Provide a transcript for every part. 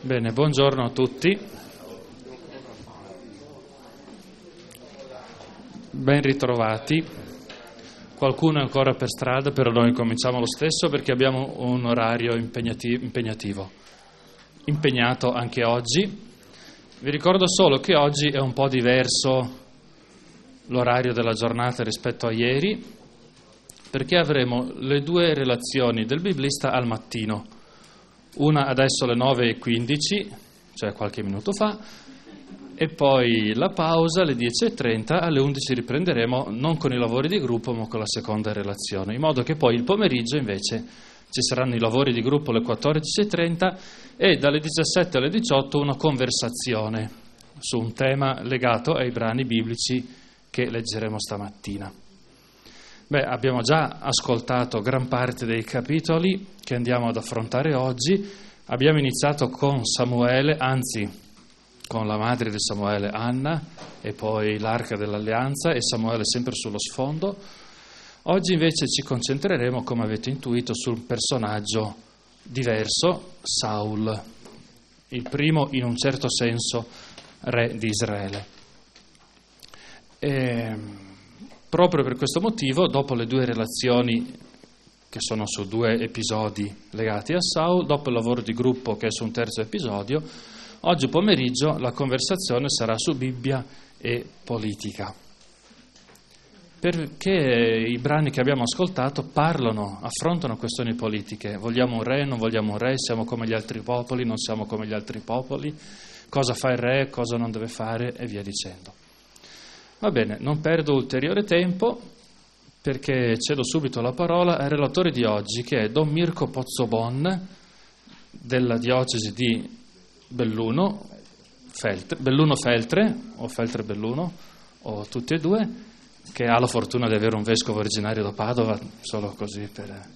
Bene, buongiorno a tutti. Ben ritrovati. Qualcuno è ancora per strada, però noi cominciamo lo stesso perché abbiamo un orario impegnativo. Impegnato anche oggi. Vi ricordo solo che oggi è un po' diverso l'orario della giornata rispetto a ieri, perché avremo le due relazioni del biblista al mattino. Una adesso alle 9:15, cioè qualche minuto fa, e poi la pausa alle 10:30, alle 11 riprenderemo non con i lavori di gruppo ma con la seconda relazione, in modo che poi il pomeriggio invece ci saranno i lavori di gruppo alle 14:30 e dalle 17 alle 18 una conversazione su un tema legato ai brani biblici che leggeremo stamattina. Abbiamo già ascoltato gran parte dei capitoli che andiamo ad affrontare oggi. Abbiamo iniziato con Samuele, anzi con la madre di Samuele, Anna, e poi l'Arca dell'Alleanza e Samuele sempre sullo sfondo. Oggi invece ci concentreremo, come avete intuito, sul personaggio diverso, Saul, il primo in un certo senso re di Israele. Proprio per questo motivo, dopo le due relazioni che sono su due episodi legati a Saul, dopo il lavoro di gruppo che è su un terzo episodio, oggi pomeriggio la conversazione sarà su Bibbia e politica. Perché i brani che abbiamo ascoltato affrontano questioni politiche. Vogliamo un re, non vogliamo un re, siamo come gli altri popoli, non siamo come gli altri popoli, cosa fa il re, cosa non deve fare e via dicendo. Va bene, non perdo ulteriore tempo perché cedo subito la parola al relatore di oggi, che è Don Mirko Pozzobon della diocesi di Belluno Feltre, o Feltre Belluno, o tutti e due, che ha la fortuna di avere un vescovo originario da Padova, solo così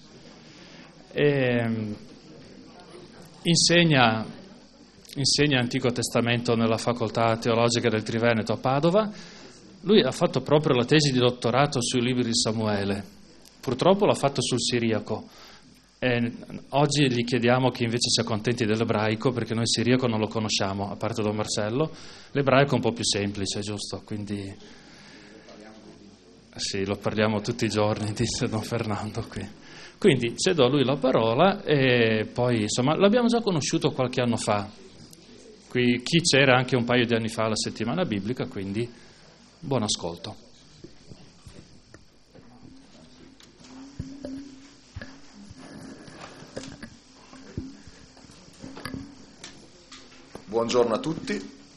insegna Antico Testamento nella facoltà teologica del Triveneto a Padova. Lui ha fatto proprio la tesi di dottorato sui libri di Samuele, purtroppo l'ha fatto sul siriaco. Oggi gli chiediamo che invece si accontenti dell'ebraico, perché noi il siriaco non lo conosciamo, a parte Don Marcello. L'ebraico è un po' più semplice, giusto? Quindi sì, lo parliamo tutti i giorni, dice Don Fernando qui. Quindi cedo a lui la parola e poi, insomma, l'abbiamo già conosciuto qualche anno fa. Qui, chi c'era anche un paio di anni fa alla settimana biblica, quindi buon ascolto. Buongiorno a tutti.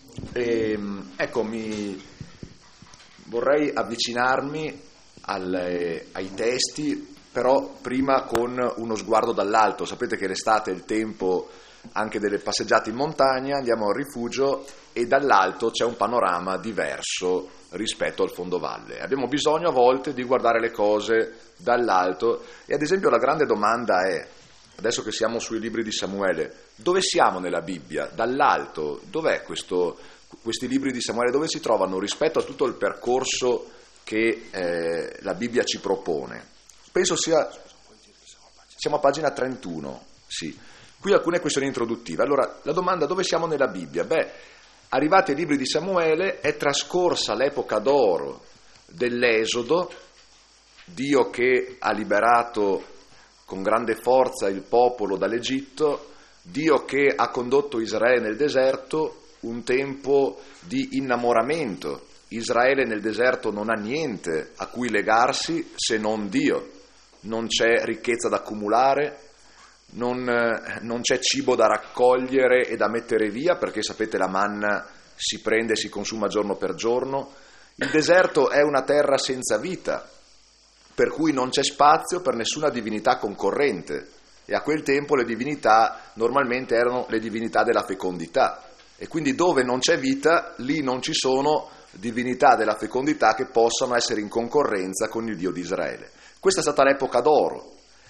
Vorrei avvicinarmi ai testi, però prima con uno sguardo dall'alto. Sapete che l'estate è il tempo anche delle passeggiate in montagna, andiamo al rifugio e dall'alto c'è un panorama diverso rispetto al fondovalle. Abbiamo bisogno a volte di guardare le cose dall'alto e ad esempio la grande domanda è, adesso che siamo sui libri di Samuele, dove siamo nella Bibbia? Dall'alto, dov'è questi libri di Samuele, dove si trovano rispetto a tutto il percorso che la Bibbia ci propone? Penso siamo a pagina 31, sì. Qui alcune questioni introduttive. Allora, la domanda dove siamo nella Bibbia? Arrivati ai libri di Samuele è trascorsa l'epoca d'oro dell'Esodo, Dio che ha liberato con grande forza il popolo dall'Egitto, Dio che ha condotto Israele nel deserto, un tempo di innamoramento. Israele nel deserto non ha niente a cui legarsi se non Dio, non c'è ricchezza da accumulare, non c'è cibo da raccogliere e da mettere via, perché sapete la manna si prende e si consuma giorno per giorno. Il deserto è una terra senza vita, per cui non c'è spazio per nessuna divinità concorrente, e a quel tempo le divinità normalmente erano le divinità della fecondità, e quindi dove non c'è vita, lì non ci sono divinità della fecondità che possano essere in concorrenza con il Dio di Israele. Questa è stata l'epoca d'oro.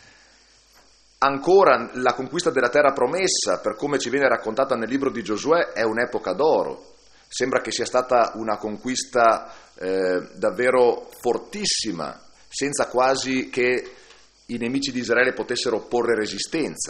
Ancora la conquista della terra promessa, per come ci viene raccontata nel libro di Giosuè, è un'epoca d'oro. Sembra che sia stata una conquista davvero fortissima, senza quasi che i nemici di Israele potessero opporre resistenza.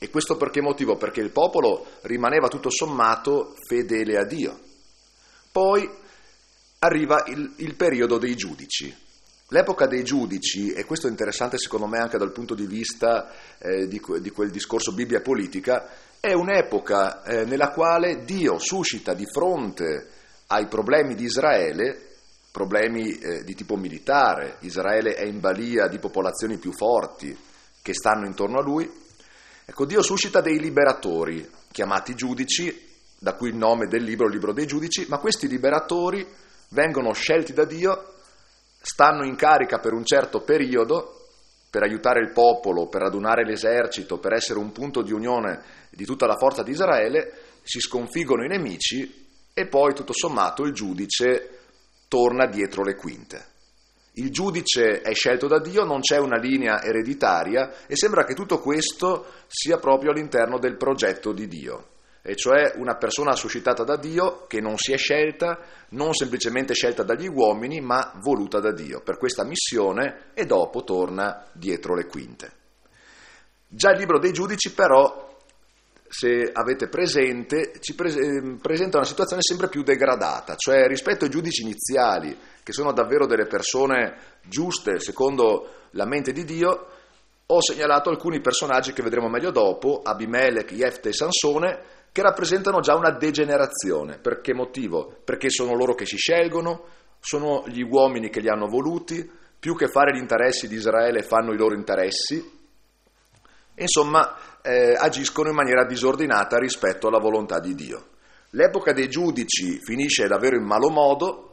E questo per che motivo? Perché il popolo rimaneva tutto sommato fedele a Dio. Poi arriva il periodo dei giudici. L'epoca dei giudici, e questo è interessante secondo me anche dal punto di vista di quel discorso Bibbia e politica, è un'epoca nella quale Dio suscita di fronte ai problemi di Israele, problemi di tipo militare. Israele è in balia di popolazioni più forti che stanno intorno a lui. Ecco, Dio suscita dei liberatori, chiamati giudici, da cui il nome del libro, il libro dei giudici, ma questi liberatori vengono scelti da Dio, stanno in carica per un certo periodo, per aiutare il popolo, per radunare l'esercito, per essere un punto di unione di tutta la forza di Israele, si sconfiggono i nemici e poi tutto sommato il giudice torna dietro le quinte. Il giudice è scelto da Dio, non c'è una linea ereditaria e sembra che tutto questo sia proprio all'interno del progetto di Dio, e cioè una persona suscitata da Dio che non si è scelta, non semplicemente scelta dagli uomini, ma voluta da Dio per questa missione, e dopo torna dietro le quinte. Già il libro dei giudici però, se avete presente, ci presenta una situazione sempre più degradata, cioè rispetto ai giudici iniziali, che sono davvero delle persone giuste secondo la mente di Dio, ho segnalato alcuni personaggi che vedremo meglio dopo, Abimelech, Jefte e Sansone, che rappresentano già una degenerazione. Per che motivo? Perché sono loro che si scelgono, sono gli uomini che li hanno voluti, più che fare gli interessi di Israele fanno i loro interessi, insomma agiscono in maniera disordinata rispetto alla volontà di Dio. L'epoca dei giudici finisce davvero in malo modo,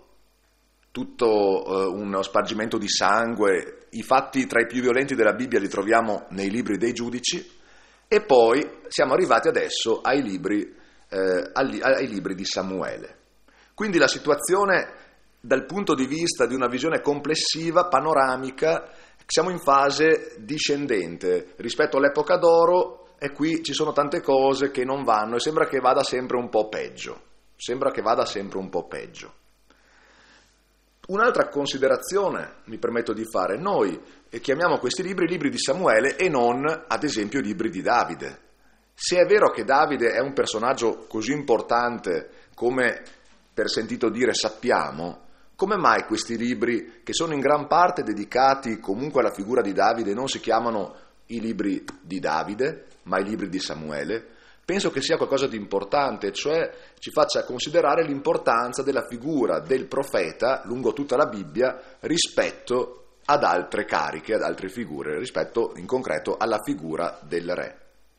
tutto uno spargimento di sangue, i fatti tra i più violenti della Bibbia li troviamo nei libri dei giudici, e poi siamo arrivati adesso ai libri di Samuele. Quindi la situazione dal punto di vista di una visione complessiva, panoramica, siamo in fase discendente rispetto all'epoca d'oro, e qui ci sono tante cose che non vanno e sembra che vada sempre un po' peggio. Un'altra considerazione mi permetto di fare: noi chiamiamo questi libri di Samuele e non, ad esempio, libri di Davide. Se è vero che Davide è un personaggio così importante come per sentito dire sappiamo, come mai questi libri, che sono in gran parte dedicati comunque alla figura di Davide, non si chiamano i libri di Davide, ma i libri di Samuele? Penso che sia qualcosa di importante, cioè ci faccia considerare l'importanza della figura del profeta lungo tutta la Bibbia rispetto ad altre cariche, ad altre figure, rispetto in concreto alla figura del re.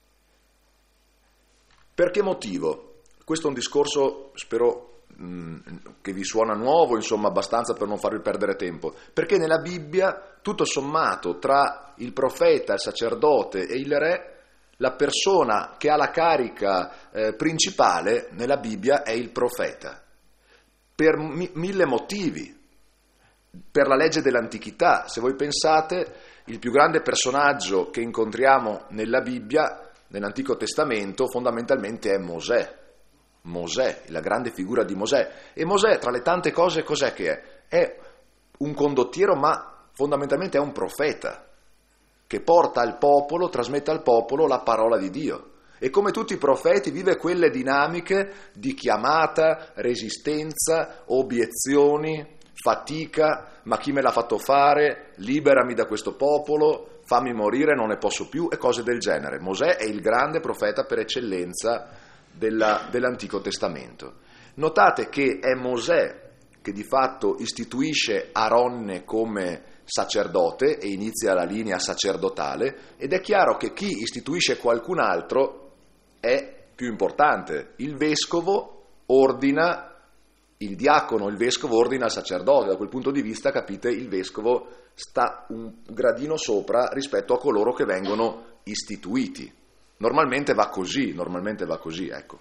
Per che motivo? Questo è un discorso, spero, che vi suona nuovo, insomma abbastanza per non farvi perdere tempo, perché nella Bibbia, tutto sommato, tra il profeta, il sacerdote e il re, la persona che ha la carica principale nella Bibbia è il profeta, per mille motivi. Per la legge dell'antichità, se voi pensate, il più grande personaggio che incontriamo nella Bibbia, nell'Antico Testamento, fondamentalmente è Mosè, la grande figura di Mosè. E Mosè, tra le tante cose, cos'è che è? È un condottiero, ma fondamentalmente è un profeta che porta al popolo, trasmette al popolo la parola di Dio. E come tutti i profeti vive quelle dinamiche di chiamata, resistenza, obiezioni, fatica, ma chi me l'ha fatto fare? Liberami da questo popolo, fammi morire, non ne posso più, e cose del genere. Mosè è il grande profeta per eccellenza dell'Antico Testamento. Notate che è Mosè che di fatto istituisce Aronne come sacerdote e inizia la linea sacerdotale, ed è chiaro che chi istituisce qualcun altro è più importante. Il vescovo ordina il diacono, il vescovo ordina il sacerdote. Da quel punto di vista, capite, il vescovo sta un gradino sopra rispetto a coloro che vengono istituiti. Normalmente va così, ecco.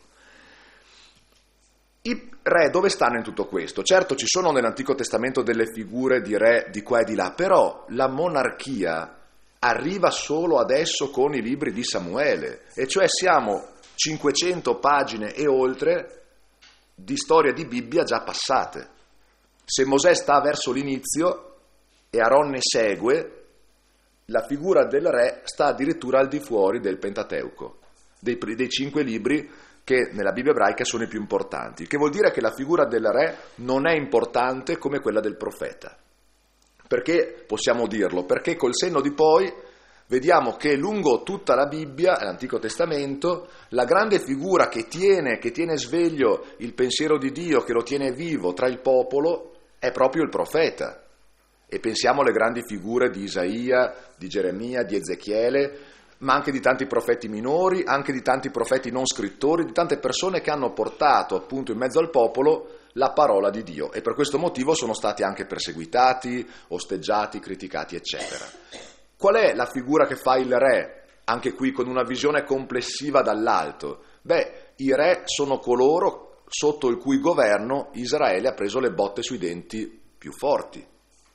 I re dove stanno in tutto questo? Certo, ci sono nell'Antico Testamento delle figure di re di qua e di là, però la monarchia arriva solo adesso con i libri di Samuele, e cioè siamo 500 pagine e oltre di storia di Bibbia già passate. Se Mosè sta verso l'inizio e Aronne segue, la figura del re sta addirittura al di fuori del Pentateuco. dei 5 libri che nella Bibbia ebraica sono i più importanti, il che vuol dire che la figura del re non è importante come quella del profeta. Perché possiamo dirlo? Perché col senno di poi vediamo che lungo tutta la Bibbia, l'Antico Testamento, la grande figura che tiene sveglio il pensiero di Dio, che lo tiene vivo tra il popolo, è proprio il profeta. E pensiamo alle grandi figure di Isaia, di Geremia, di Ezechiele, ma anche di tanti profeti minori, anche di tanti profeti non scrittori, di tante persone che hanno portato appunto in mezzo al popolo la parola di Dio, e per questo motivo sono stati anche perseguitati, osteggiati, criticati, eccetera. Qual è la figura che fa il re, anche qui con una visione complessiva dall'alto? I re sono coloro sotto il cui governo Israele ha preso le botte sui denti più forti.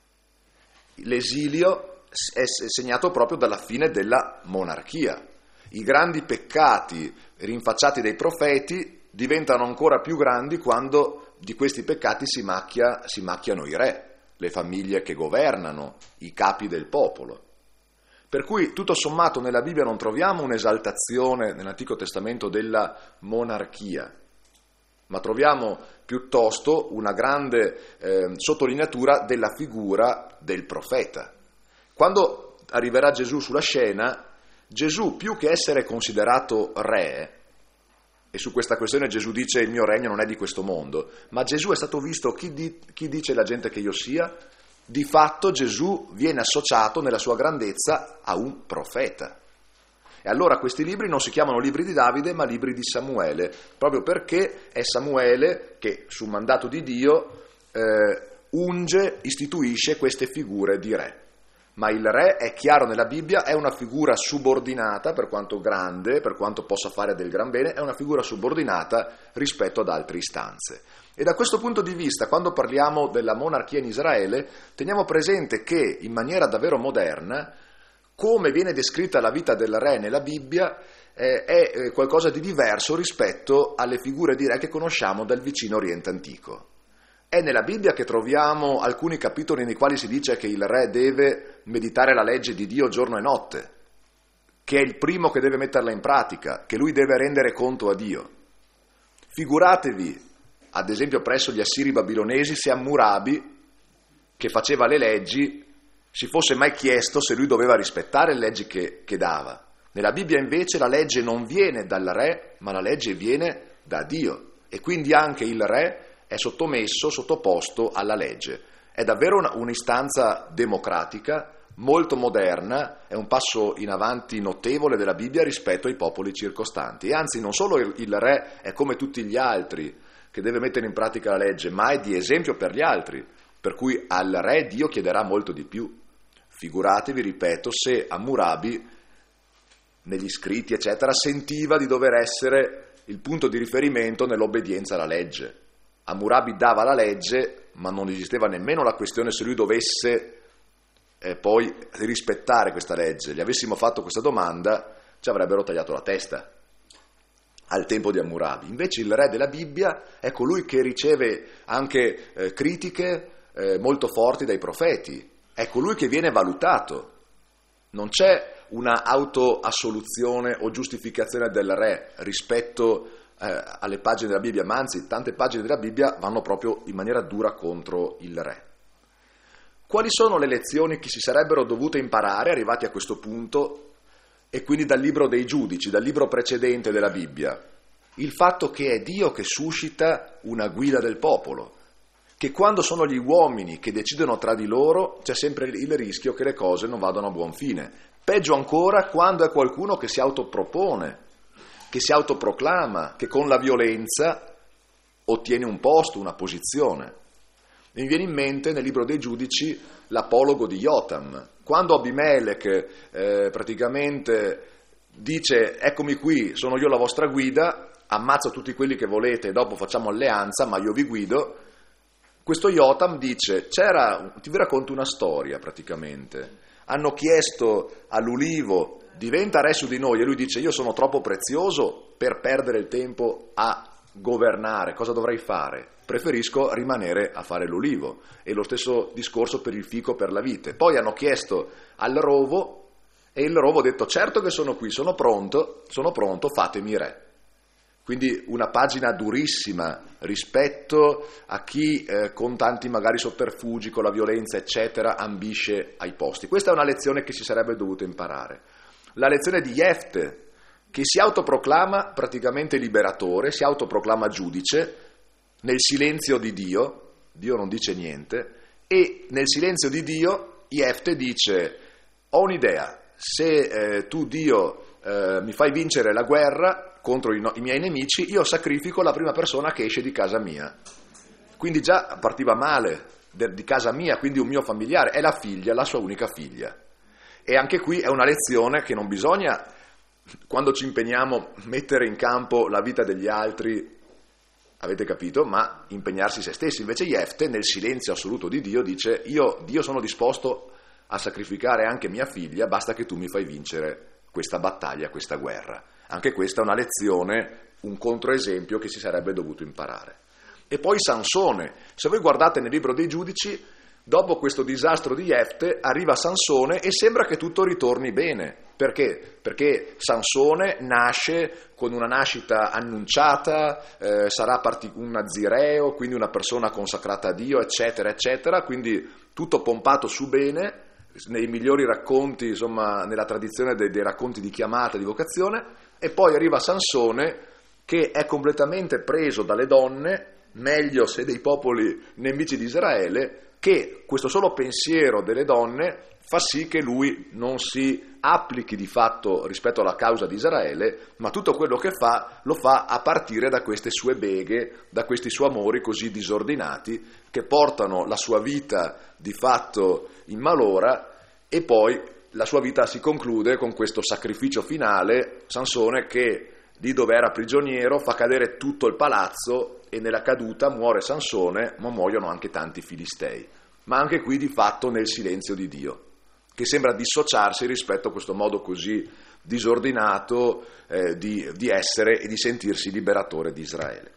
L'esilio è segnato proprio dalla fine della monarchia. I grandi peccati rinfacciati dai profeti diventano ancora più grandi quando di questi peccati si macchiano i re, le famiglie che governano, i capi del popolo. Per cui tutto sommato nella Bibbia non troviamo un'esaltazione nell'Antico Testamento della monarchia, ma troviamo piuttosto una grande sottolineatura della figura del profeta. Quando arriverà Gesù sulla scena, Gesù, più che essere considerato re, e su questa questione Gesù dice il mio regno non è di questo mondo, ma Gesù è stato visto, chi dice la gente che io sia? Di fatto Gesù viene associato nella sua grandezza a un profeta. E allora questi libri non si chiamano libri di Davide, ma libri di Samuele, proprio perché è Samuele che, su mandato di Dio, istituisce queste figure di re. Ma il re, è chiaro nella Bibbia, è una figura subordinata, per quanto grande, per quanto possa fare del gran bene, è una figura subordinata rispetto ad altre istanze. E da questo punto di vista, quando parliamo della monarchia in Israele, teniamo presente che, in maniera davvero moderna, come viene descritta la vita del re nella Bibbia è qualcosa di diverso rispetto alle figure di re che conosciamo dal vicino Oriente Antico. È nella Bibbia che troviamo alcuni capitoli nei quali si dice che il re deve meditare la legge di Dio giorno e notte, che è il primo che deve metterla in pratica, che lui deve rendere conto a Dio. Figuratevi, ad esempio presso gli assiri babilonesi, se Hammurabi, che faceva le leggi, si fosse mai chiesto se lui doveva rispettare le leggi che dava. Nella Bibbia invece la legge non viene dal re, ma la legge viene da Dio, e quindi anche il re è sottoposto alla legge. È davvero un'istanza democratica, molto moderna, è un passo in avanti notevole della Bibbia rispetto ai popoli circostanti. E anzi, non solo il re è come tutti gli altri che deve mettere in pratica la legge, ma è di esempio per gli altri, per cui al re Dio chiederà molto di più. Figuratevi, ripeto, se Hammurabi, negli scritti, eccetera, sentiva di dover essere il punto di riferimento nell'obbedienza alla legge. Hammurabi dava la legge, ma non esisteva nemmeno la questione se lui dovesse poi rispettare questa legge. Gli avessimo fatto questa domanda, ci avrebbero tagliato la testa al tempo di Hammurabi. Invece il re della Bibbia è colui che riceve anche critiche molto forti dai profeti, è colui che viene valutato. Non c'è una autoassoluzione o giustificazione del re rispetto alle pagine della Bibbia, ma anzi tante pagine della Bibbia vanno proprio in maniera dura contro il re. Quali sono le lezioni che si sarebbero dovute imparare arrivati a questo punto, e quindi dal libro dei Giudici, dal libro precedente della Bibbia? Il fatto che è Dio che suscita una guida del popolo, che quando sono gli uomini che decidono tra di loro c'è sempre il rischio che le cose non vadano a buon fine. Peggio ancora quando è qualcuno che si autopropone, che si autoproclama, che con la violenza ottiene un posto, una posizione. Mi viene in mente nel libro dei Giudici l'apologo di Jotam, quando Abimelech praticamente dice eccomi qui, sono io la vostra guida, ammazzo tutti quelli che volete e dopo facciamo alleanza, ma io vi guido. Questo Jotam dice, ti vi racconto una storia praticamente, hanno chiesto all'ulivo diventa re su di noi e lui dice io sono troppo prezioso per perdere il tempo a governare, cosa dovrei fare? Preferisco rimanere a fare l'ulivo. E lo stesso discorso per il fico, per la vite. Poi hanno chiesto al rovo E il rovo ha detto: certo che sono qui, sono pronto, fatemi re. Quindi una pagina durissima rispetto a chi con tanti magari sotterfugi, con la violenza eccetera, ambisce ai posti. Questa è una lezione che si sarebbe dovuto imparare. La lezione di Jefte, che si autoproclama praticamente liberatore, si autoproclama giudice nel silenzio di Dio non dice niente, e nel silenzio di Dio Jefte dice: ho un'idea, se tu Dio mi fai vincere la guerra contro i miei nemici, io sacrifico la prima persona che esce di casa mia. Quindi già partiva male, di casa mia, quindi un mio familiare, è la figlia, la sua unica figlia. E anche qui è una lezione che non bisogna, quando ci impegniamo a mettere in campo la vita degli altri, avete capito, ma impegnarsi se stessi. Invece Jefte, nel silenzio assoluto di Dio, dice: Dio sono disposto a sacrificare anche mia figlia, basta che tu mi fai vincere questa battaglia, questa guerra. Anche questa è una lezione, un controesempio che si sarebbe dovuto imparare. E poi Sansone. Se voi guardate nel libro dei Giudici, dopo questo disastro di Jefte arriva Sansone e sembra che tutto ritorni bene. Perché? Perché Sansone nasce con una nascita annunciata, sarà un nazireo, quindi una persona consacrata a Dio, eccetera, eccetera, quindi tutto pompato su bene, nei migliori racconti, insomma, nella tradizione dei racconti di chiamata, di vocazione. E poi arriva Sansone che è completamente preso dalle donne, meglio se dei popoli nemici di Israele, che questo solo pensiero delle donne fa sì che lui non si applichi di fatto rispetto alla causa di Israele, ma tutto quello che fa lo fa a partire da queste sue beghe, da questi suoi amori così disordinati che portano la sua vita di fatto in malora. E poi la sua vita si conclude con questo sacrificio finale, Sansone che lì dove era prigioniero fa cadere tutto il palazzo e nella caduta muore Sansone, ma muoiono anche tanti filistei. Ma anche qui di fatto nel silenzio di Dio, che sembra dissociarsi rispetto a questo modo così disordinato di essere e di sentirsi liberatore di Israele.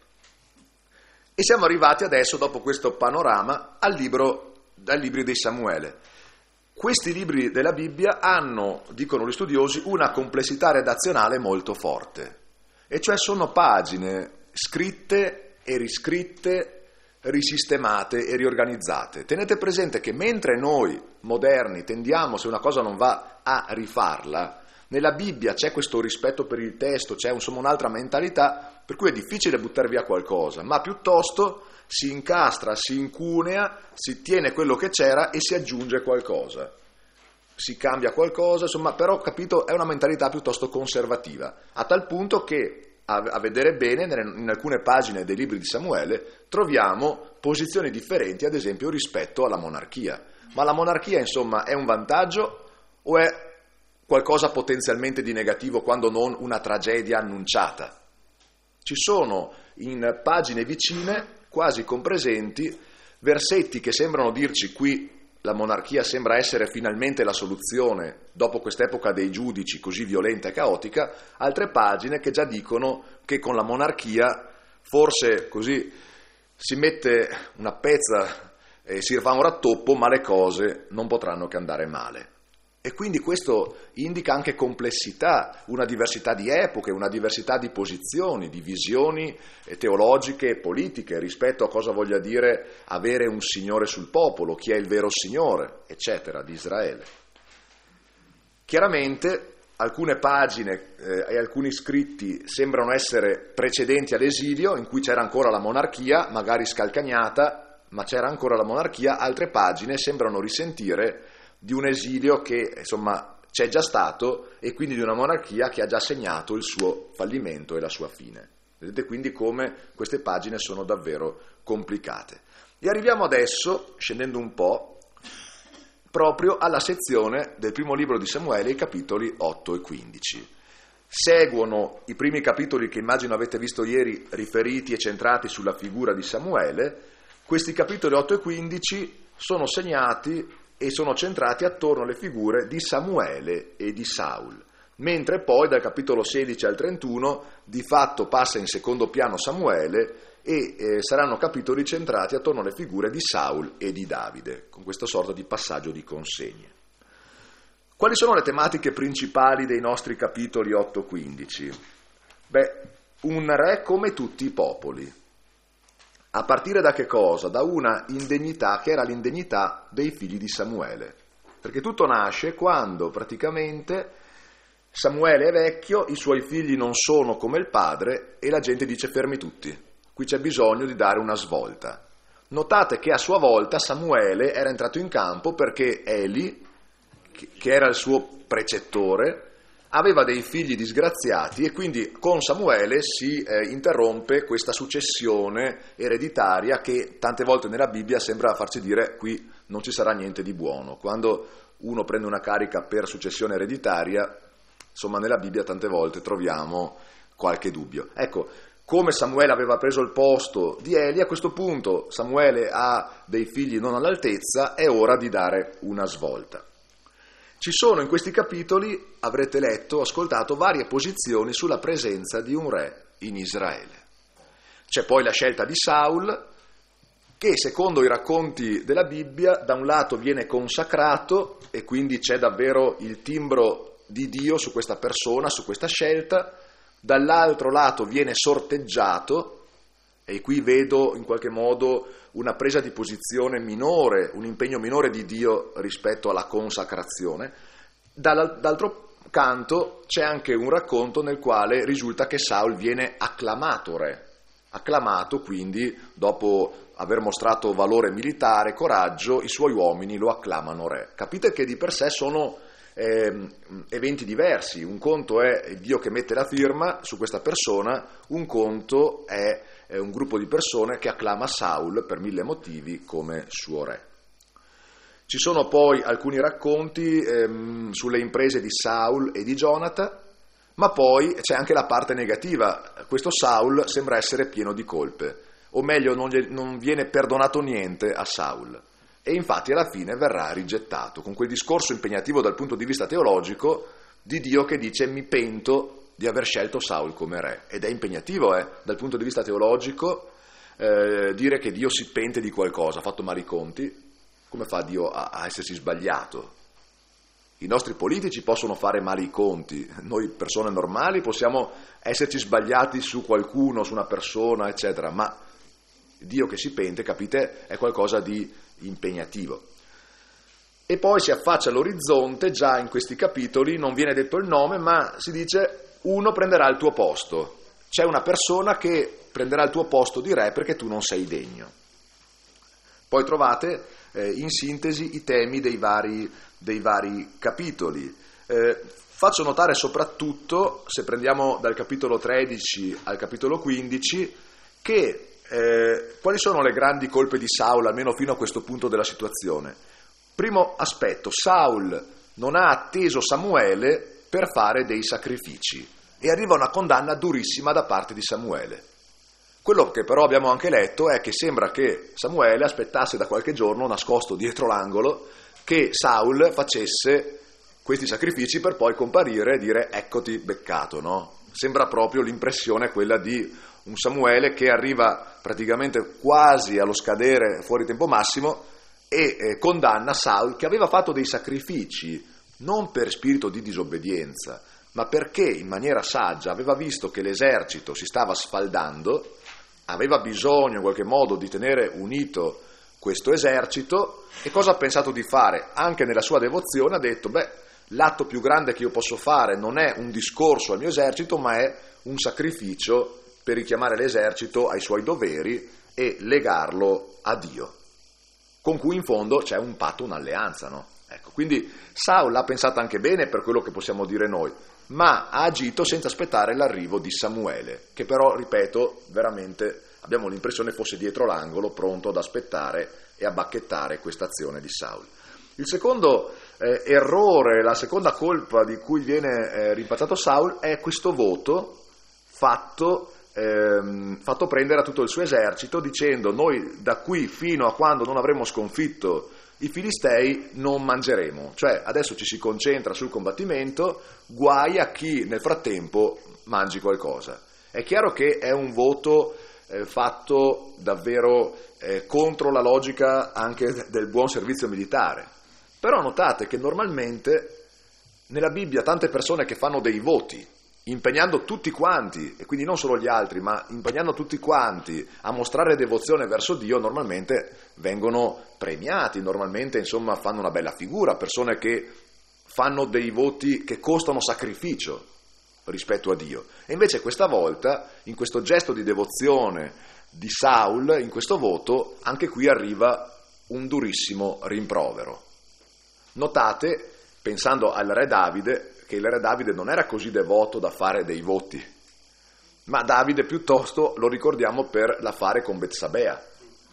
E siamo arrivati adesso, dopo questo panorama, ai libri di Samuele. Questi libri della Bibbia hanno, dicono gli studiosi, una complessità redazionale molto forte, e cioè sono pagine scritte e riscritte, risistemate e riorganizzate. Tenete presente che mentre noi moderni tendiamo, se una cosa non va, a rifarla, nella Bibbia c'è questo rispetto per il testo, c'è insomma un'altra mentalità, per cui è difficile buttare via qualcosa, ma piuttosto si incastra, si incunea, si tiene quello che c'era e si aggiunge qualcosa, si cambia qualcosa, insomma, però capito, è una mentalità piuttosto conservativa, a tal punto che a vedere bene in alcune pagine dei libri di Samuele troviamo posizioni differenti, ad esempio rispetto alla monarchia. Ma la monarchia, insomma, è un vantaggio o è qualcosa potenzialmente di negativo, quando non una tragedia annunciata? Ci sono in pagine vicine, quasi compresenti, versetti che sembrano dirci: qui la monarchia sembra essere finalmente la soluzione dopo quest'epoca dei giudici così violenta e caotica, altre pagine che già dicono che con la monarchia forse così si mette una pezza e si fa un rattoppo, ma le cose non potranno che andare male. E quindi questo indica anche complessità, una diversità di epoche, una diversità di posizioni, di visioni teologiche e politiche rispetto a cosa voglia dire avere un Signore sul popolo, chi è il vero Signore, eccetera, di Israele. Chiaramente alcune pagine e alcuni scritti sembrano essere precedenti all'esilio, in cui c'era ancora la monarchia, magari scalcagnata, ma c'era ancora la monarchia. Altre pagine sembrano risentire di un esilio che, insomma, c'è già stato, e quindi di una monarchia che ha già segnato il suo fallimento e la sua fine. Vedete quindi come queste pagine sono davvero complicate. E arriviamo adesso, scendendo un po', proprio alla sezione del primo libro di Samuele, i capitoli 8 e 15. Seguono i primi capitoli che immagino avete visto ieri, riferiti e centrati sulla figura di Samuele. Questi capitoli 8 e 15 sono segnati e sono centrati attorno alle figure di Samuele e di Saul, mentre poi dal capitolo 16 al 31 di fatto passa in secondo piano Samuele e saranno capitoli centrati attorno alle figure di Saul e di Davide, con questa sorta di passaggio di consegne. Quali sono le tematiche principali dei nostri capitoli 8-15? Un re come tutti i popoli. A partire da che cosa? Da una indegnità che era l'indegnità dei figli di Samuele. Perché tutto nasce quando praticamente Samuele è vecchio, i suoi figli non sono come il padre e la gente dice fermi tutti, qui c'è bisogno di dare una svolta. Notate che a sua volta Samuele era entrato in campo perché Eli, che era il suo precettore, aveva dei figli disgraziati e quindi con Samuele si interrompe questa successione ereditaria che tante volte nella Bibbia sembra farci dire qui non ci sarà niente di buono. Quando uno prende una carica per successione ereditaria, insomma nella Bibbia tante volte troviamo qualche dubbio. Ecco, come Samuele aveva preso il posto di Eli, a questo punto Samuele ha dei figli non all'altezza, è ora di dare una svolta. Ci sono in questi capitoli, avrete letto, ascoltato, varie posizioni sulla presenza di un re in Israele. C'è poi la scelta di Saul, che secondo i racconti della Bibbia da un lato viene consacrato e quindi c'è davvero il timbro di Dio su questa persona, su questa scelta, dall'altro lato viene sorteggiato e qui vedo in qualche modo una presa di posizione minore, un impegno minore di Dio rispetto alla consacrazione. D'altro canto c'è anche un racconto nel quale risulta che Saul viene acclamato re, acclamato quindi dopo aver mostrato valore militare, coraggio, i suoi uomini lo acclamano re. Capite che di per sé sono eventi diversi, un conto è Dio che mette la firma su questa persona, un conto è un gruppo di persone che acclama Saul per 1000 motivi come suo re. Ci sono poi alcuni racconti sulle imprese di Saul e di Jonathan, ma poi c'è anche la parte negativa. Questo Saul sembra essere pieno di colpe, o meglio non viene perdonato niente a Saul. E infatti alla fine verrà rigettato, con quel discorso impegnativo dal punto di vista teologico di Dio che dice mi pento di aver scelto Saul come re. Ed è impegnativo dal punto di vista teologico dire che Dio si pente di qualcosa, ha fatto male i conti. Come fa Dio a essersi sbagliato? I nostri politici possono fare male i conti, noi persone normali possiamo esserci sbagliati su qualcuno, su una persona, eccetera, ma Dio che si pente, capite, è qualcosa di impegnativo. E poi si affaccia all'orizzonte, già in questi capitoli, non viene detto il nome, ma si dice uno prenderà il tuo posto. C'è una persona che prenderà il tuo posto di re perché tu non sei degno. Poi trovate in sintesi i temi dei vari capitoli. Faccio notare soprattutto, se prendiamo dal capitolo 13 al capitolo 15, che quali sono le grandi colpe di Saul, almeno fino a questo punto della situazione? Primo aspetto, Saul non ha atteso Samuele per fare dei sacrifici e arriva una condanna durissima da parte di Samuele. Quello che però abbiamo anche letto è che sembra che Samuele aspettasse da qualche giorno, nascosto dietro l'angolo, che Saul facesse questi sacrifici per poi comparire e dire eccoti beccato, no? Sembra proprio l'impressione quella di un Samuele che arriva praticamente quasi allo scadere fuori tempo massimo e condanna Saul che aveva fatto dei sacrifici non per spirito di disobbedienza, ma perché in maniera saggia aveva visto che l'esercito si stava sfaldando, aveva bisogno in qualche modo di tenere unito questo esercito e cosa ha pensato di fare? Anche nella sua devozione ha detto, l'atto più grande che io posso fare non è un discorso al mio esercito, ma è un sacrificio per richiamare l'esercito ai suoi doveri e legarlo a Dio, con cui in fondo c'è un patto, un'alleanza, no? Ecco, quindi Saul l'ha pensata anche bene per quello che possiamo dire noi, ma ha agito senza aspettare l'arrivo di Samuele, che però, ripeto, veramente abbiamo l'impressione fosse dietro l'angolo, pronto ad aspettare e a bacchettare questa azione di Saul. Il secondo errore, la seconda colpa di cui viene rimpacciato Saul è questo voto fatto prendere a tutto il suo esercito dicendo noi da qui fino a quando non avremo sconfitto i Filistei non mangeremo, cioè adesso ci si concentra sul combattimento, guai a chi nel frattempo mangi qualcosa. È chiaro che è un voto fatto davvero contro la logica anche del buon servizio militare, però notate che normalmente nella Bibbia tante persone che fanno dei voti, impegnando tutti quanti, e quindi non solo gli altri, ma impegnando tutti quanti a mostrare devozione verso Dio, normalmente vengono premiati, normalmente insomma fanno una bella figura, persone che fanno dei voti che costano sacrificio rispetto a Dio. E invece questa volta, in questo gesto di devozione di Saul, in questo voto, anche qui arriva un durissimo rimprovero. Notate, pensando al re Davide, che il re Davide non era così devoto da fare dei voti, ma Davide piuttosto lo ricordiamo per l'affare con Betsabea.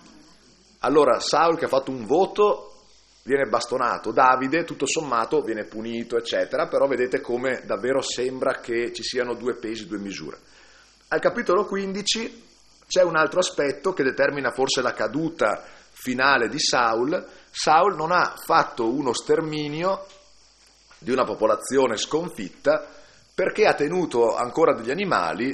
Allora Saul, che ha fatto un voto, viene bastonato, Davide tutto sommato viene punito, eccetera, però vedete come davvero sembra che ci siano due pesi, due misure. Al capitolo 15 c'è un altro aspetto che determina forse la caduta finale di Saul. Saul non ha fatto uno sterminio di una popolazione sconfitta perché ha tenuto ancora degli animali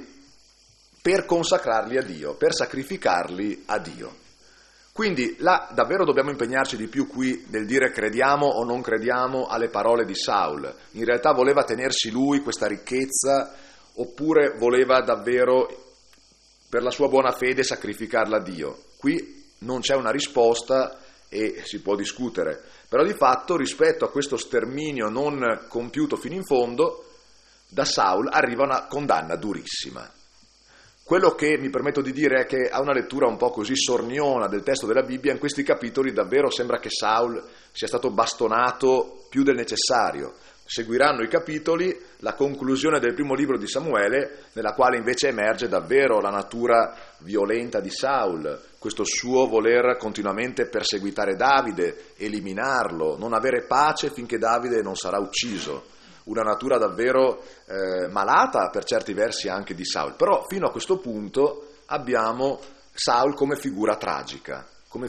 per consacrarli a Dio, per sacrificarli a Dio. Quindi là davvero dobbiamo impegnarci di più qui nel dire crediamo o non crediamo alle parole di Saul. In realtà voleva tenersi lui questa ricchezza oppure voleva davvero per la sua buona fede sacrificarla a Dio? Qui non c'è una risposta e si può discutere, però di fatto rispetto a questo sterminio non compiuto fino in fondo, da Saul arriva una condanna durissima. Quello che mi permetto di dire è che a una lettura un po' così sorniona del testo della Bibbia, in questi capitoli davvero sembra che Saul sia stato bastonato più del necessario. Seguiranno i capitoli, la conclusione del primo libro di Samuele, nella quale invece emerge davvero la natura violenta di Saul, questo suo voler continuamente perseguitare Davide, eliminarlo, non avere pace finché Davide non sarà ucciso. Una natura davvero malata per certi versi anche di Saul. Però fino a questo punto abbiamo Saul come figura tragica,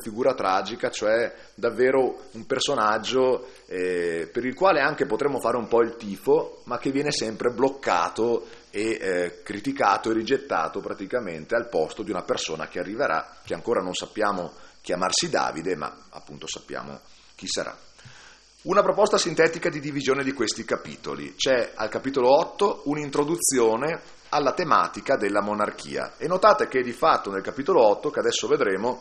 cioè davvero un personaggio per il quale anche potremmo fare un po' il tifo, ma che viene sempre bloccato e criticato e rigettato praticamente al posto di una persona che arriverà, che ancora non sappiamo chiamarsi Davide, ma appunto sappiamo chi sarà. Una proposta sintetica di divisione di questi capitoli. C'è al capitolo 8 un'introduzione alla tematica della monarchia e notate che di fatto nel capitolo 8, che adesso vedremo,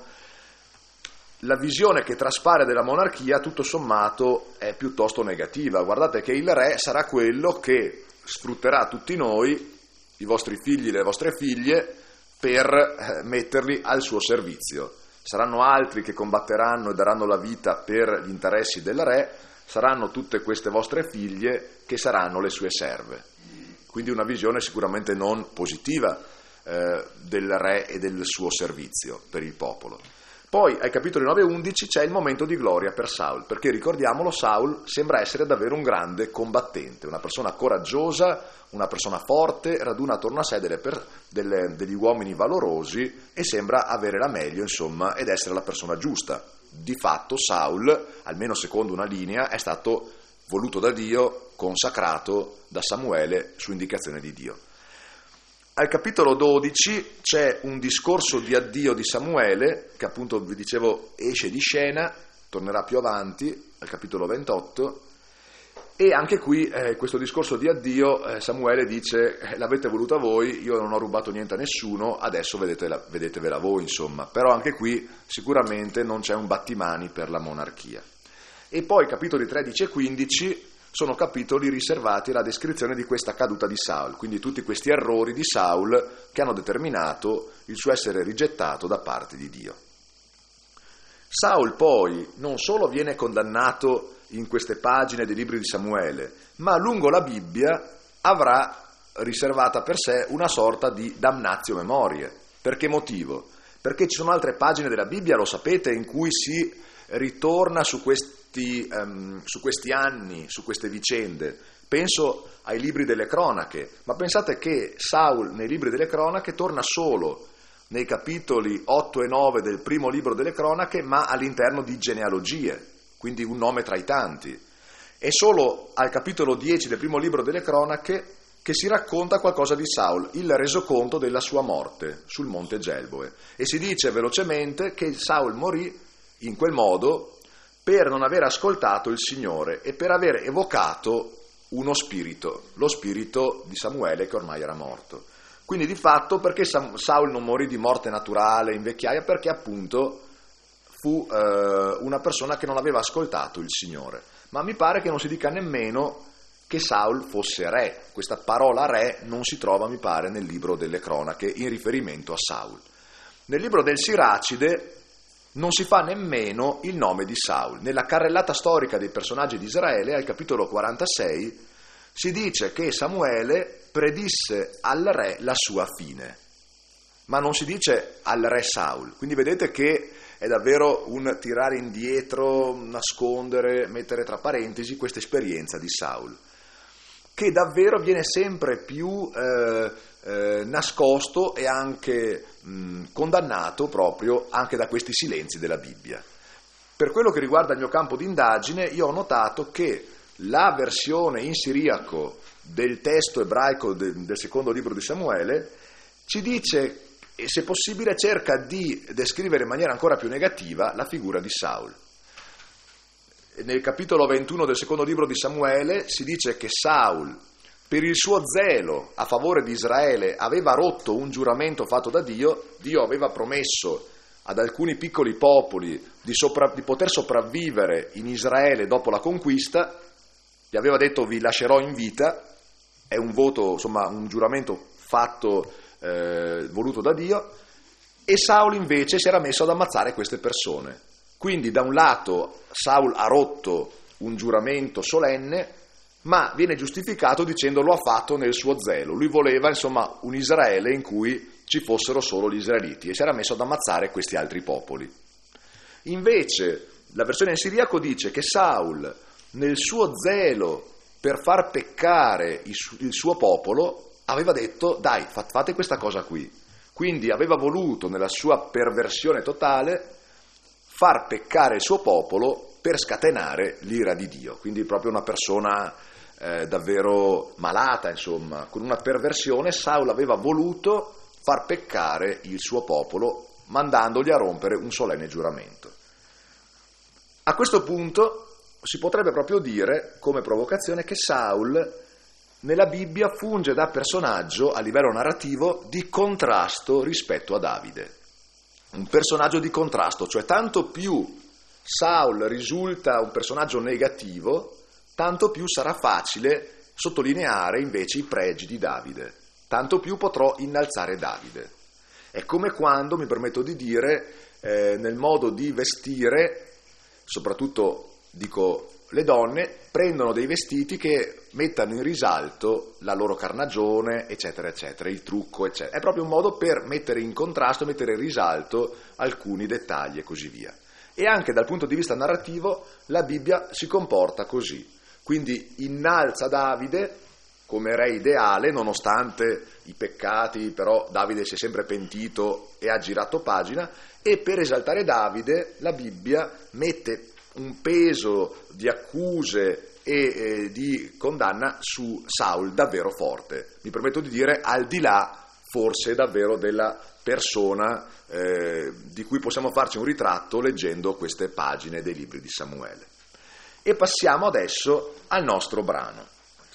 la visione che traspare della monarchia tutto sommato è piuttosto negativa. Guardate che il re sarà quello che sfrutterà tutti noi, i vostri figli, le vostre figlie, per metterli al suo servizio. Saranno altri che combatteranno e daranno la vita per gli interessi del re, saranno tutte queste vostre figlie che saranno le sue serve. Quindi una visione sicuramente non positiva del re e del suo servizio per il popolo. Poi ai capitoli 9 e 11 c'è il momento di gloria per Saul, perché ricordiamolo, Saul sembra essere davvero un grande combattente, una persona coraggiosa, una persona forte, raduna attorno a sé degli uomini valorosi e sembra avere la meglio, insomma, ed essere la persona giusta. Di fatto Saul, almeno secondo una linea, è stato voluto da Dio, consacrato da Samuele su indicazione di Dio. Al capitolo 12 c'è un discorso di addio di Samuele, che appunto vi dicevo esce di scena, tornerà più avanti, al capitolo 28, e anche qui questo discorso di addio Samuele dice l'avete voluta voi, io non ho rubato niente a nessuno, adesso vedetevela voi, insomma. Però anche qui sicuramente non c'è un battimani per la monarchia. E poi i capitoli 13 e 15 sono capitoli riservati alla descrizione di questa caduta di Saul, quindi tutti questi errori di Saul che hanno determinato il suo essere rigettato da parte di Dio. Saul poi non solo viene condannato in queste pagine dei libri di Samuele, ma lungo la Bibbia avrà riservata per sé una sorta di damnatio memoriae. Per che motivo? Perché ci sono altre pagine della Bibbia, lo sapete, in cui si ritorna su questi anni, su queste vicende. Penso ai libri delle cronache, ma pensate che Saul nei libri delle cronache torna solo nei capitoli 8 e 9 del primo libro delle cronache, ma all'interno di genealogie, quindi un nome tra i tanti. È solo al capitolo 10 del primo libro delle cronache che si racconta qualcosa di Saul, il resoconto della sua morte sul monte Gelboe. E si dice velocemente che Saul morì in quel modo per non aver ascoltato il Signore e per aver evocato uno spirito, lo spirito di Samuele che ormai era morto. Quindi di fatto perché Saul non morì di morte naturale in vecchiaia? Perché appunto fu una persona che non aveva ascoltato il Signore. Ma mi pare che non si dica nemmeno che Saul fosse re. Questa parola re non si trova, mi pare, nel libro delle cronache in riferimento a Saul. Nel libro del Siracide non si fa nemmeno il nome di Saul. Nella carrellata storica dei personaggi di Israele, al capitolo 46, si dice che Samuele predisse al re la sua fine, ma non si dice al re Saul. Quindi vedete che è davvero un tirare indietro, nascondere, mettere tra parentesi questa esperienza di Saul, che davvero viene sempre più nascosto e anche condannato proprio anche da questi silenzi della Bibbia. Per quello che riguarda il mio campo di indagine, io ho notato che la versione in siriaco del testo ebraico del secondo libro di Samuele ci dice, e se possibile cerca di descrivere in maniera ancora più negativa la figura di Saul. Nel capitolo 21 del secondo libro di Samuele si dice che Saul, per il suo zelo a favore di Israele, aveva rotto un giuramento fatto da Dio. Dio aveva promesso ad alcuni piccoli popoli di poter sopravvivere in Israele dopo la conquista, gli aveva detto vi lascerò in vita, è un voto, insomma un giuramento fatto, voluto da Dio, e Saul invece si era messo ad ammazzare queste persone. Quindi da un lato Saul ha rotto un giuramento solenne, ma viene giustificato dicendo lo ha fatto nel suo zelo. Lui voleva insomma un Israele in cui ci fossero solo gli israeliti e si era messo ad ammazzare questi altri popoli. Invece la versione in siriaco dice che Saul nel suo zelo per far peccare il suo popolo aveva detto dai fate questa cosa qui. Quindi aveva voluto nella sua perversione totale far peccare il suo popolo per scatenare l'ira di Dio. Quindi proprio una persona davvero malata, insomma, con una perversione. Saul aveva voluto far peccare il suo popolo mandandogli a rompere un solenne giuramento. A questo punto si potrebbe proprio dire, come provocazione, che Saul nella Bibbia funge da personaggio a livello narrativo di contrasto rispetto a Davide. Un personaggio di contrasto, cioè tanto più Saul risulta un personaggio negativo, tanto più sarà facile sottolineare invece i pregi di Davide, tanto più potrò innalzare Davide. È come quando, mi permetto di dire, nel modo di vestire, soprattutto dico le donne, prendono dei vestiti che mettano in risalto la loro carnagione, eccetera, eccetera, il trucco, eccetera. È proprio un modo per mettere in contrasto, mettere in risalto alcuni dettagli e così via. E anche dal punto di vista narrativo la Bibbia si comporta così. Quindi innalza Davide come re ideale, nonostante i peccati, però Davide si è sempre pentito e ha girato pagina, e per esaltare Davide la Bibbia mette un peso di accuse e di condanna su Saul davvero forte. Mi permetto di dire al di là forse davvero della persona di cui possiamo farci un ritratto leggendo queste pagine dei libri di Samuele. E passiamo adesso al nostro brano.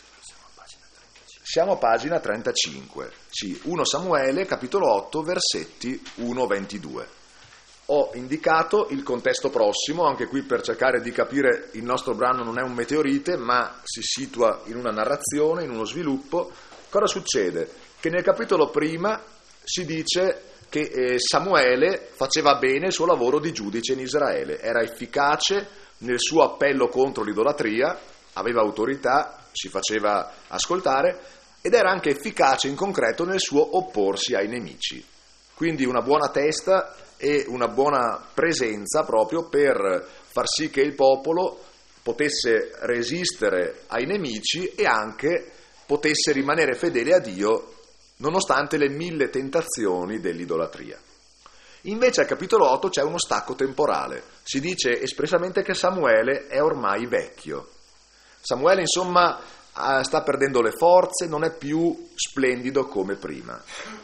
Siamo a pagina 35, sì, 1 Samuele, capitolo 8, versetti 1-22. Ho indicato il contesto prossimo, anche qui per cercare di capire il nostro brano non è un meteorite, ma si situa in una narrazione, in uno sviluppo. Cosa succede? Che nel capitolo prima si dice che Samuele faceva bene il suo lavoro di giudice in Israele, era efficace nel suo appello contro l'idolatria, aveva autorità, si faceva ascoltare ed era anche efficace in concreto nel suo opporsi ai nemici. Quindi una buona testa e una buona presenza proprio per far sì che il popolo potesse resistere ai nemici e anche potesse rimanere fedele a Dio nonostante le 1000 tentazioni dell'idolatria. Invece al capitolo 8 c'è uno stacco temporale, si dice espressamente che Samuele è ormai vecchio. Samuele insomma sta perdendo le forze, non è più splendido come prima.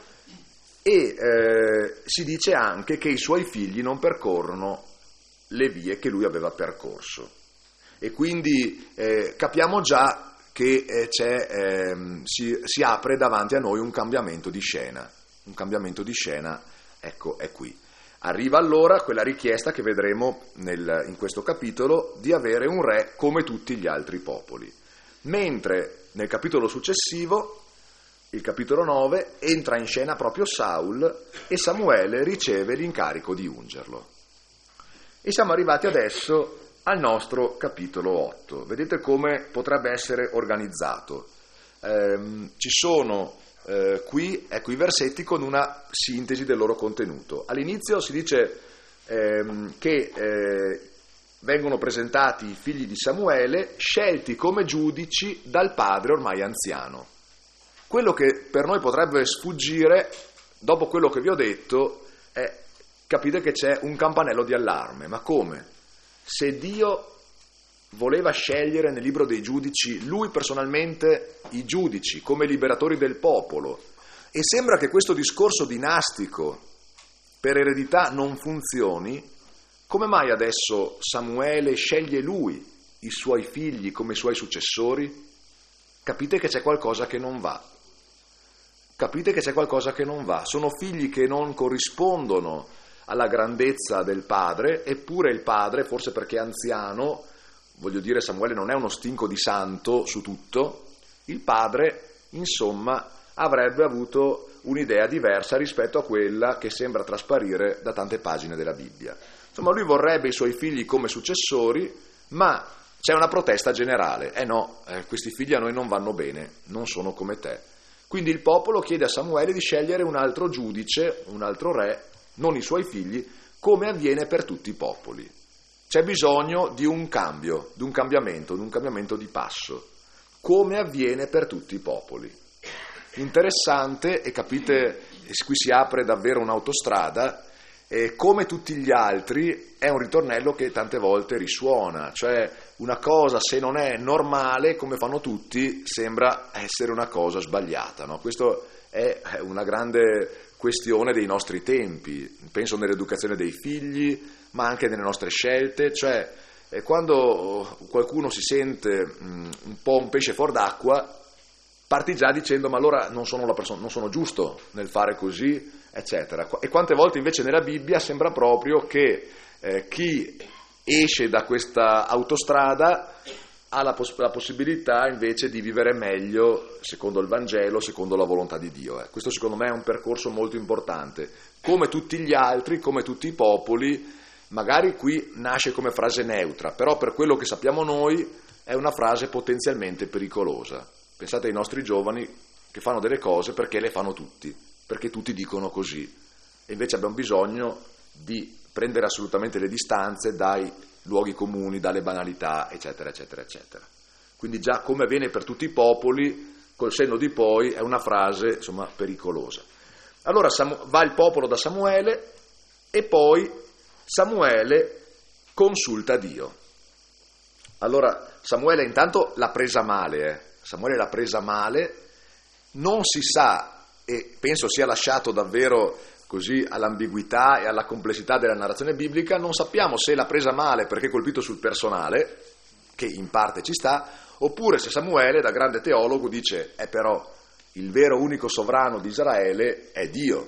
E si dice anche che i suoi figli non percorrono le vie che lui aveva percorso. E quindi capiamo già che si apre davanti a noi un cambiamento di scena. Un cambiamento di scena, ecco, è qui. Arriva allora quella richiesta che vedremo in questo capitolo di avere un re come tutti gli altri popoli. Mentre nel capitolo successivo, il capitolo 9, entra in scena proprio Saul e Samuele riceve l'incarico di ungerlo. E siamo arrivati adesso al nostro capitolo 8. Vedete come potrebbe essere organizzato. Ci sono qui, ecco, i versetti con una sintesi del loro contenuto. All'inizio si dice che vengono presentati i figli di Samuele, scelti come giudici dal padre ormai anziano. Quello che per noi potrebbe sfuggire, dopo quello che vi ho detto, è, capite che c'è un campanello di allarme. Ma come? Se Dio voleva scegliere nel libro dei giudici, lui personalmente, i giudici come liberatori del popolo, e sembra che questo discorso dinastico per eredità non funzioni, come mai adesso Samuele sceglie lui i suoi figli come suoi successori? Capite che c'è qualcosa che non va. Capite che c'è qualcosa che non va. Sono figli che non corrispondono alla grandezza del padre, eppure il padre, forse perché è anziano, voglio dire, Samuele non è uno stinco di santo su tutto, il padre, insomma, avrebbe avuto un'idea diversa rispetto a quella che sembra trasparire da tante pagine della Bibbia. Insomma, lui vorrebbe i suoi figli come successori, ma c'è una protesta generale. Questi figli a noi non vanno bene, non sono come te. Quindi il popolo chiede a Samuele di scegliere un altro giudice, un altro re, non i suoi figli, come avviene per tutti i popoli. C'è bisogno di un cambio, di un cambiamento di passo, come avviene per tutti i popoli. Interessante, e capite, qui si apre davvero un'autostrada, come tutti gli altri è un ritornello che tante volte risuona, cioè una cosa se non è normale, come fanno tutti, sembra essere una cosa sbagliata, no? Questo è una grande questione dei nostri tempi, penso nell'educazione dei figli, ma anche nelle nostre scelte, cioè quando qualcuno si sente un po' un pesce fuor d'acqua, parti già dicendo ma allora non sono giusto nel fare così, eccetera. E quante volte invece nella Bibbia sembra proprio che chi esce da questa autostrada ha la possibilità invece di vivere meglio secondo il Vangelo, secondo la volontà di Dio. Questo secondo me è un percorso molto importante. Come tutti gli altri, come tutti i popoli, magari qui nasce come frase neutra, però per quello che sappiamo noi è una frase potenzialmente pericolosa. Pensate ai nostri giovani che fanno delle cose perché le fanno tutti, perché tutti dicono così. E invece abbiamo bisogno di prendere assolutamente le distanze dai luoghi comuni, dalle banalità, eccetera, eccetera, eccetera. Quindi già come avviene per tutti i popoli, col senno di poi è una frase, insomma, pericolosa. Allora va il popolo da Samuele e poi Samuele consulta Dio. Allora Samuele intanto l'ha presa male, Samuele l'ha presa male, non si sa, e penso sia lasciato davvero così all'ambiguità e alla complessità della narrazione biblica, non sappiamo se l'ha presa male perché è colpito sul personale, che in parte ci sta, oppure se Samuele, da grande teologo, dice però il vero unico sovrano di Israele è Dio.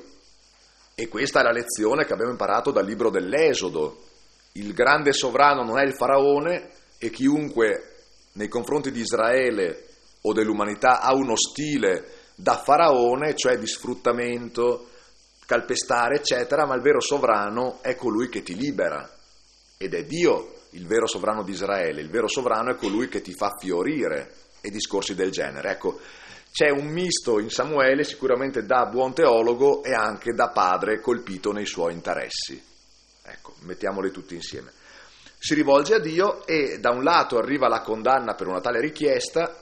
E questa è la lezione che abbiamo imparato dal libro dell'Esodo. Il grande sovrano non è il faraone, e chiunque nei confronti di Israele o dell'umanità ha uno stile da faraone, cioè di sfruttamento, calpestare, eccetera, ma il vero sovrano è colui che ti libera, ed è Dio il vero sovrano di Israele. Il vero sovrano è colui che ti fa fiorire, e discorsi del genere. Ecco, c'è un misto in Samuele, sicuramente da buon teologo e anche da padre colpito nei suoi interessi. Ecco, mettiamoli tutti insieme. Si rivolge a Dio e da un lato arriva la condanna per una tale richiesta,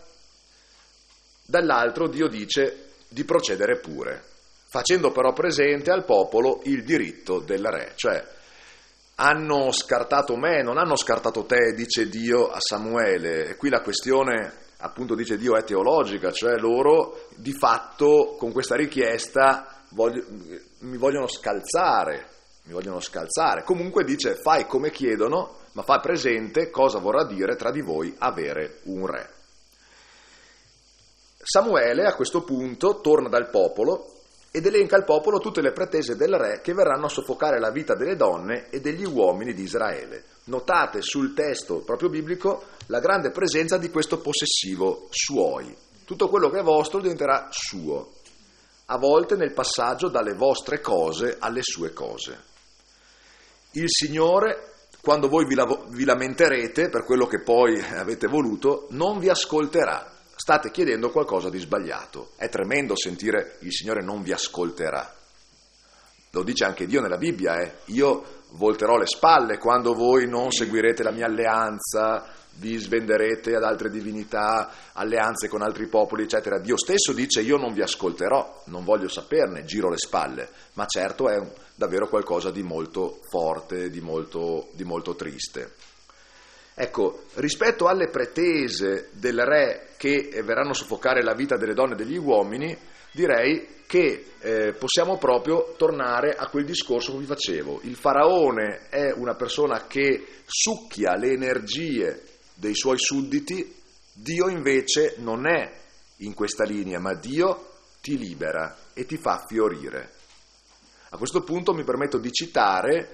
dall'altro Dio dice di procedere pure, facendo però presente al popolo il diritto del re, cioè hanno scartato me, non hanno scartato te, dice Dio a Samuele. E qui la questione, appunto, dice Dio, è teologica, cioè loro di fatto con questa richiesta mi vogliono scalzare. Comunque dice fai come chiedono, ma fa presente cosa vorrà dire tra di voi avere un re. Samuele a questo punto torna dal popolo ed elenca al popolo tutte le pretese del re che verranno a soffocare la vita delle donne e degli uomini di Israele. Notate sul testo proprio biblico la grande presenza di questo possessivo suoi. Tutto quello che è vostro diventerà suo, a volte nel passaggio dalle vostre cose alle sue cose. Il Signore, quando voi vi lamenterete per quello che poi avete voluto, non vi ascolterà. State chiedendo qualcosa di sbagliato. È tremendo sentire il Signore non vi ascolterà. Lo dice anche Dio nella Bibbia, Io volterò le spalle quando voi non seguirete la mia alleanza, vi svenderete ad altre divinità, alleanze con altri popoli, eccetera. Dio stesso dice: io non vi ascolterò, non voglio saperne, giro le spalle. Ma certo è davvero qualcosa di molto forte, di molto triste. Ecco, rispetto alle pretese del re che verranno a soffocare la vita delle donne e degli uomini, direi che possiamo proprio tornare a quel discorso che vi facevo. Il faraone è una persona che succhia le energie dei suoi sudditi, Dio invece non è in questa linea, ma Dio ti libera e ti fa fiorire. A questo punto mi permetto di citare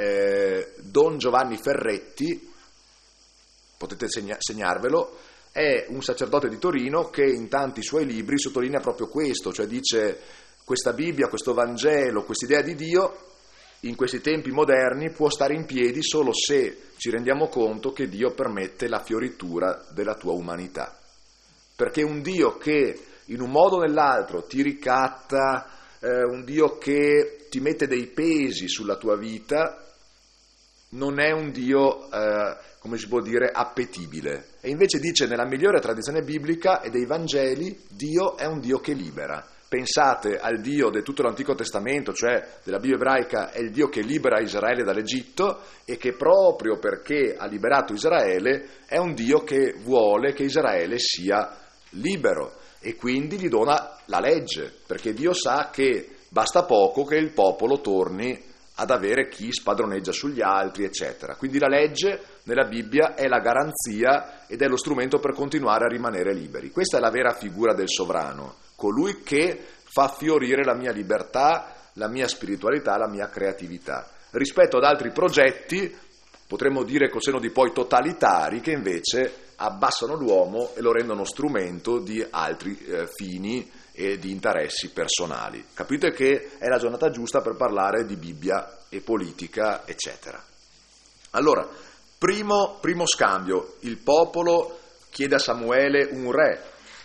Don Giovanni Ferretti, potete segnarvelo, è un sacerdote di Torino che in tanti suoi libri sottolinea proprio questo, cioè dice: questa Bibbia, questo Vangelo, quest'idea di Dio in questi tempi moderni può stare in piedi solo se ci rendiamo conto che Dio permette la fioritura della tua umanità. Perché un Dio che in un modo o nell'altro ti ricatta, un Dio che ti mette dei pesi sulla tua vita, non è un Dio, come si può dire, appetibile. E invece dice nella migliore tradizione biblica e dei Vangeli, Dio è un Dio che libera. Pensate al Dio di tutto l'Antico Testamento, cioè della Bibbia ebraica, è il Dio che libera Israele dall'Egitto e che proprio perché ha liberato Israele è un Dio che vuole che Israele sia libero e quindi gli dona la legge, perché Dio sa che basta poco che il popolo torni ad avere chi spadroneggia sugli altri, eccetera. Quindi la legge nella Bibbia è la garanzia ed è lo strumento per continuare a rimanere liberi. Questa è la vera figura del sovrano, colui che fa fiorire la mia libertà, la mia spiritualità, la mia creatività. Rispetto ad altri progetti, potremmo dire col senno di poi totalitari, che invece abbassano l'uomo e lo rendono strumento di altri fini e di interessi personali. Capite che è la giornata giusta per parlare di Bibbia e politica, eccetera. Allora, primo scambio, il popolo chiede a Samuele un re.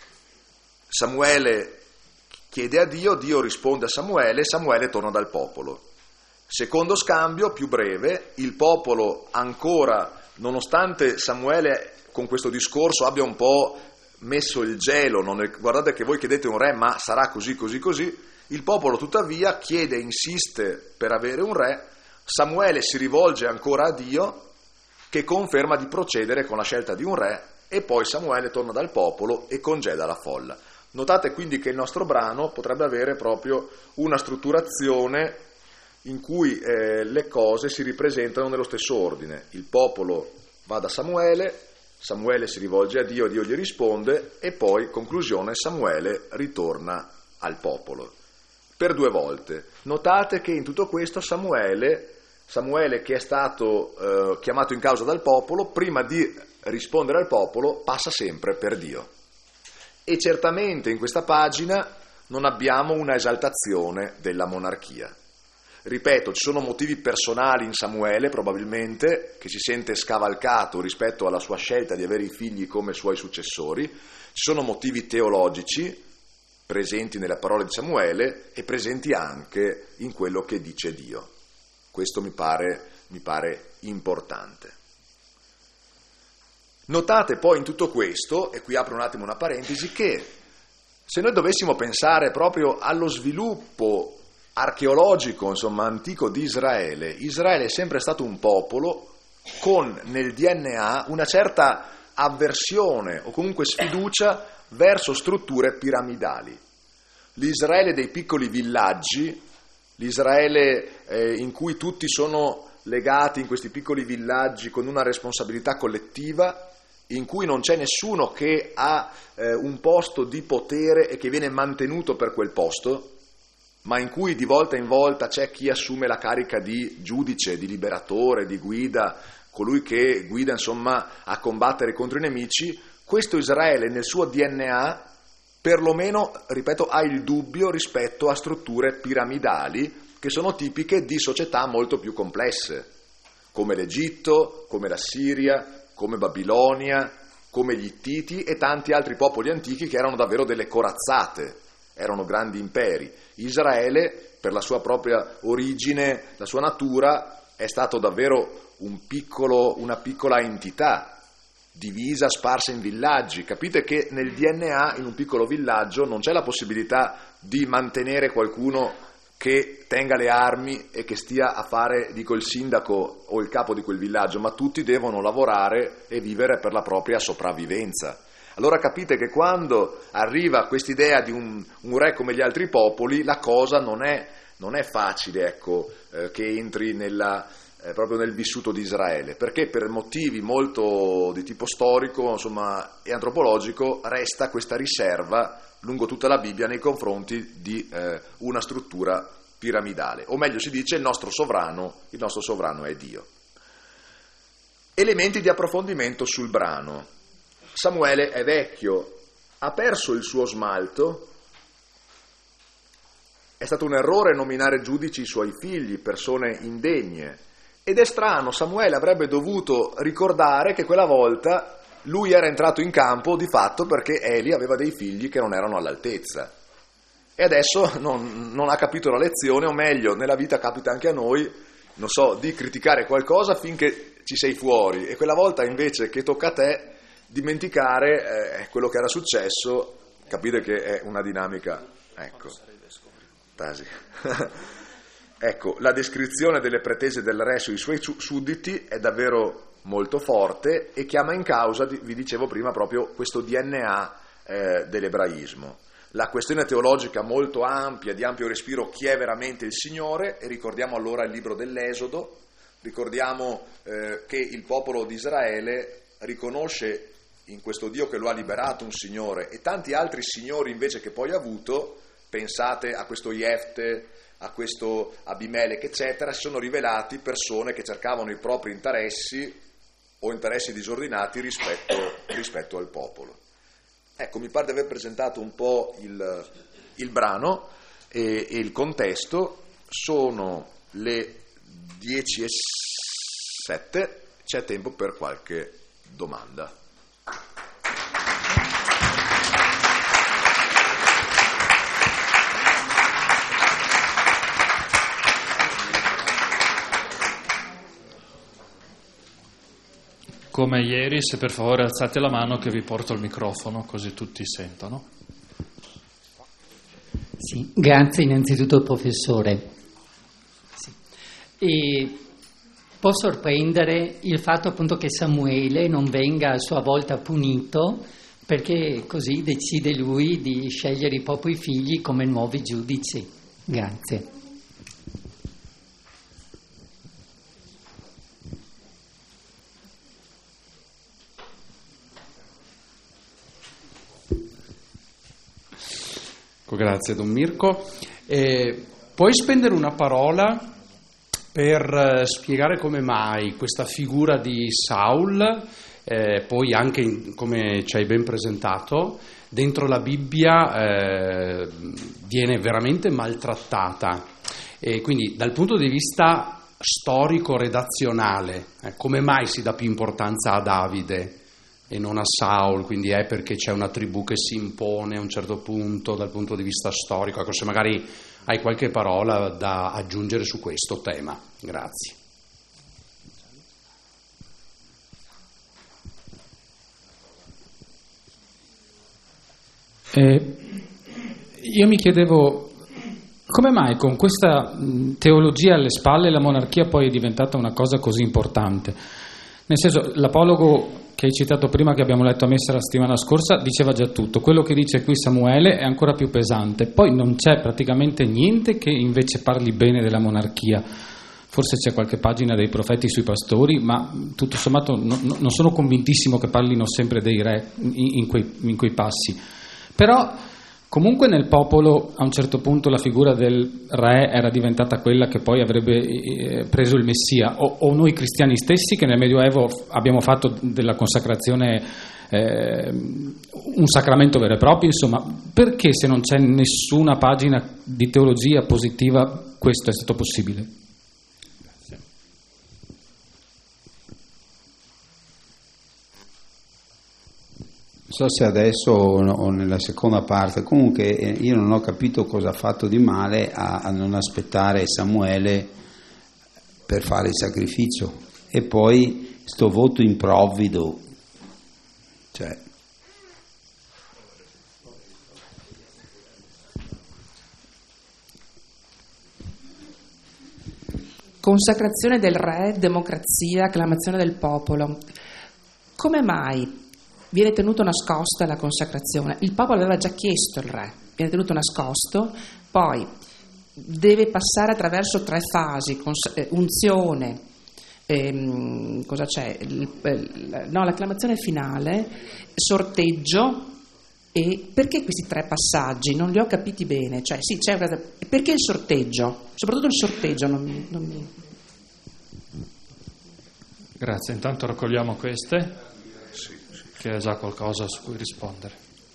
Samuele chiede a Dio, Dio risponde a Samuele, Samuele torna dal popolo. Secondo scambio, più breve, il popolo ancora, nonostante Samuele con questo discorso abbia un po' messo il gelo, guardate che voi chiedete un re, ma sarà così, così, così, il popolo tuttavia chiede e insiste per avere un re, Samuele si rivolge ancora a Dio che conferma di procedere con la scelta di un re e poi Samuele torna dal popolo e congeda la folla. Notate quindi che il nostro brano potrebbe avere proprio una strutturazione in cui le cose si ripresentano nello stesso ordine. Il popolo va da Samuele, Samuele si rivolge a Dio, Dio gli risponde e poi, conclusione, Samuele ritorna al popolo. Per 2 volte. Notate che in tutto questo Samuele che è stato chiamato in causa dal popolo, prima di rispondere al popolo passa sempre per Dio. E certamente in questa pagina non abbiamo una esaltazione della monarchia. Ripeto, ci sono motivi personali in Samuele, probabilmente, che si sente scavalcato rispetto alla sua scelta di avere i figli come suoi successori, ci sono motivi teologici presenti nelle parole di Samuele e presenti anche in quello che dice Dio. Questo mi pare importante. Notate poi in tutto questo, e qui apro un attimo una parentesi, che se noi dovessimo pensare proprio allo sviluppo archeologico, antico di Israele, Israele è sempre stato un popolo con nel DNA una certa avversione o comunque sfiducia verso strutture piramidali. L'Israele dei piccoli villaggi, l'Israele in cui tutti sono legati in questi piccoli villaggi con una responsabilità collettiva, in cui non c'è nessuno che ha un posto di potere e che viene mantenuto per quel posto, ma in cui di volta in volta c'è chi assume la carica di giudice, di liberatore, di guida, colui che guida insomma a combattere contro i nemici, questo Israele nel suo DNA perlomeno, ripeto, ha il dubbio rispetto a strutture piramidali che sono tipiche di società molto più complesse, come l'Egitto, come la Siria, come Babilonia, come gli Ittiti e tanti altri popoli antichi che erano davvero delle corazzate, erano grandi imperi. Israele, per la sua propria origine, la sua natura, è stato davvero una piccola entità, divisa, sparsa in villaggi. Capite che nel DNA, in un piccolo villaggio, non c'è la possibilità di mantenere qualcuno che tenga le armi e che stia a fare, dico, il sindaco o il capo di quel villaggio, ma tutti devono lavorare e vivere per la propria sopravvivenza. Allora capite che quando arriva quest'idea di un re come gli altri popoli, la cosa non è facile, ecco, che entri proprio nel vissuto di Israele, perché per motivi molto di tipo storico, insomma, e antropologico, resta questa riserva lungo tutta la Bibbia nei confronti di una struttura piramidale, o meglio si dice il nostro sovrano è Dio. Elementi di approfondimento sul brano. Samuele è vecchio, ha perso il suo smalto, è stato un errore nominare giudici i suoi figli, persone indegne, ed è strano, Samuele avrebbe dovuto ricordare che quella volta lui era entrato in campo di fatto perché Eli aveva dei figli che non erano all'altezza. E adesso non ha capito la lezione, o meglio, nella vita capita anche a noi, non so, di criticare qualcosa finché ci sei fuori, e quella volta invece che tocca a te dimenticare quello che era successo. Capite che è una dinamica, ecco, Tasi. Ecco, la descrizione delle pretese del re sui suoi sudditi è davvero molto forte e chiama in causa, vi dicevo prima, proprio questo DNA dell'ebraismo. La questione teologica molto ampia, di ampio respiro, chi è veramente il Signore, e ricordiamo allora il libro dell'Esodo, ricordiamo che il popolo di Israele riconosce in questo Dio che lo ha liberato un Signore, e tanti altri signori invece che poi ha avuto, pensate a questo Jefte, a questo Abimelech, eccetera, si sono rivelati persone che cercavano i propri interessi o interessi disordinati rispetto al popolo. Ecco, mi pare di aver presentato un po' il brano e il contesto. Sono le 10:07, c'è tempo per qualche domanda. Come ieri, se per favore alzate la mano che vi porto il microfono, così tutti sentono. Sì, grazie innanzitutto professore. Sì. E può sorprendere il fatto appunto che Samuele non venga a sua volta punito, perché così decide lui di scegliere i propri figli come nuovi giudici. Grazie. Grazie Don Mirko. Puoi spendere una parola per spiegare come mai questa figura di Saul, poi anche come ci hai ben presentato, dentro la Bibbia viene veramente maltrattata, e quindi dal punto di vista storico-redazionale, come mai si dà più importanza a Davide e non a Saul? Quindi è perché c'è una tribù che si impone a un certo punto dal punto di vista storico? Ecco, se magari hai qualche parola da aggiungere su questo tema. Grazie. Io mi chiedevo come mai con questa teologia alle spalle la monarchia poi è diventata una cosa così importante. Nel senso, l'apologo che hai citato prima, che abbiamo letto a messa la settimana scorsa, diceva già tutto. Quello che dice qui Samuele è ancora più pesante. Poi non c'è praticamente niente che invece parli bene della monarchia. forse c'è qualche pagina dei profeti sui pastori, ma tutto sommato non sono convintissimo che parlino sempre dei re in quei passi. Però comunque nel popolo a un certo punto la figura del re era diventata quella che poi avrebbe preso il Messia, o noi cristiani stessi che nel Medioevo abbiamo fatto della consacrazione un sacramento vero e proprio, insomma, perché se non c'è nessuna pagina di teologia positiva questo è stato possibile? Grazie. Non so se adesso o nella seconda parte, comunque io non ho capito cosa ha fatto di male a non aspettare Samuele per fare il sacrificio, e poi sto voto improvvido, cioè. Consacrazione del re, democrazia, acclamazione del popolo. Come mai viene tenuto nascosta la consacrazione? Il popolo aveva già chiesto il re, viene tenuto nascosto, poi deve passare attraverso 3 fasi, unzione, cosa c'è? L'acclamazione finale, sorteggio. E perché questi 3 passaggi? Non li ho capiti bene. Cioè, sì, c'è perché il sorteggio? Soprattutto il sorteggio non mi... Grazie, intanto raccogliamo queste, che è già qualcosa su cui rispondere.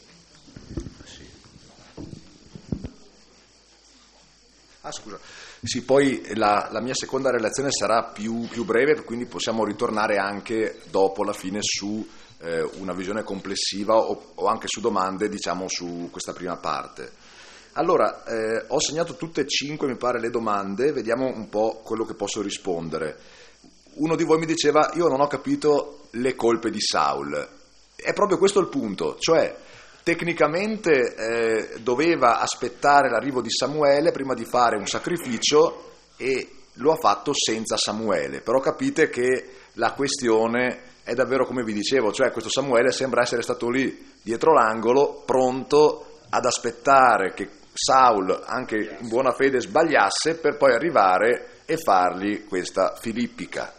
Scusa. Sì, poi la mia seconda relazione sarà più breve, quindi possiamo ritornare anche dopo la fine su una visione complessiva o anche su domande, diciamo, su questa prima parte. Allora, ho segnato tutte e 5, mi pare, le domande, vediamo un po' quello che posso rispondere. Uno di voi mi diceva: io non ho capito le colpe di Saul. È proprio questo il punto, cioè tecnicamente doveva aspettare l'arrivo di Samuele prima di fare un sacrificio, e lo ha fatto senza Samuele, però capite che la questione è davvero come vi dicevo, cioè questo Samuele sembra essere stato lì dietro l'angolo, pronto ad aspettare che Saul, anche in buona fede, sbagliasse per poi arrivare e fargli questa filippica.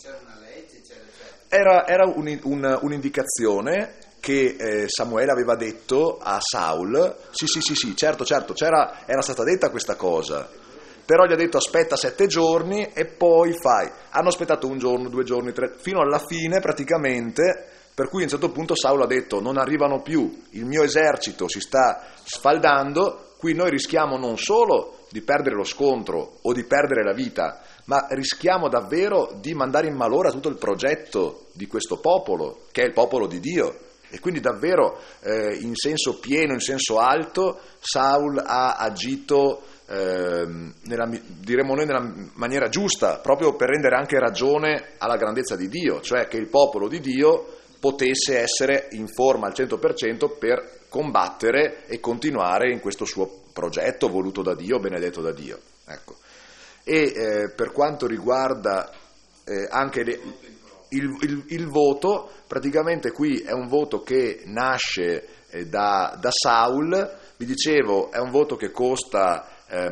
Era un'indicazione che Samuele aveva detto a Saul. Sì, certo, era stata detta questa cosa, però gli ha detto aspetta 7 giorni e poi fai. Hanno aspettato 1 giorno, 2 giorni, 3, fino alla fine praticamente, per cui a un certo punto Saul ha detto: non arrivano più, il mio esercito si sta sfaldando, qui noi rischiamo non solo di perdere lo scontro o di perdere la vita, ma rischiamo davvero di mandare in malora tutto il progetto di questo popolo, che è il popolo di Dio. E quindi davvero in senso pieno, in senso alto, Saul ha agito diremmo noi nella maniera giusta, proprio per rendere anche ragione alla grandezza di Dio, cioè che il popolo di Dio potesse essere in forma al 100% per combattere e continuare in questo suo progetto voluto da Dio, benedetto da Dio. Ecco. E per quanto riguarda anche il voto, praticamente qui è un voto che nasce da Saul, vi dicevo, è un voto che costa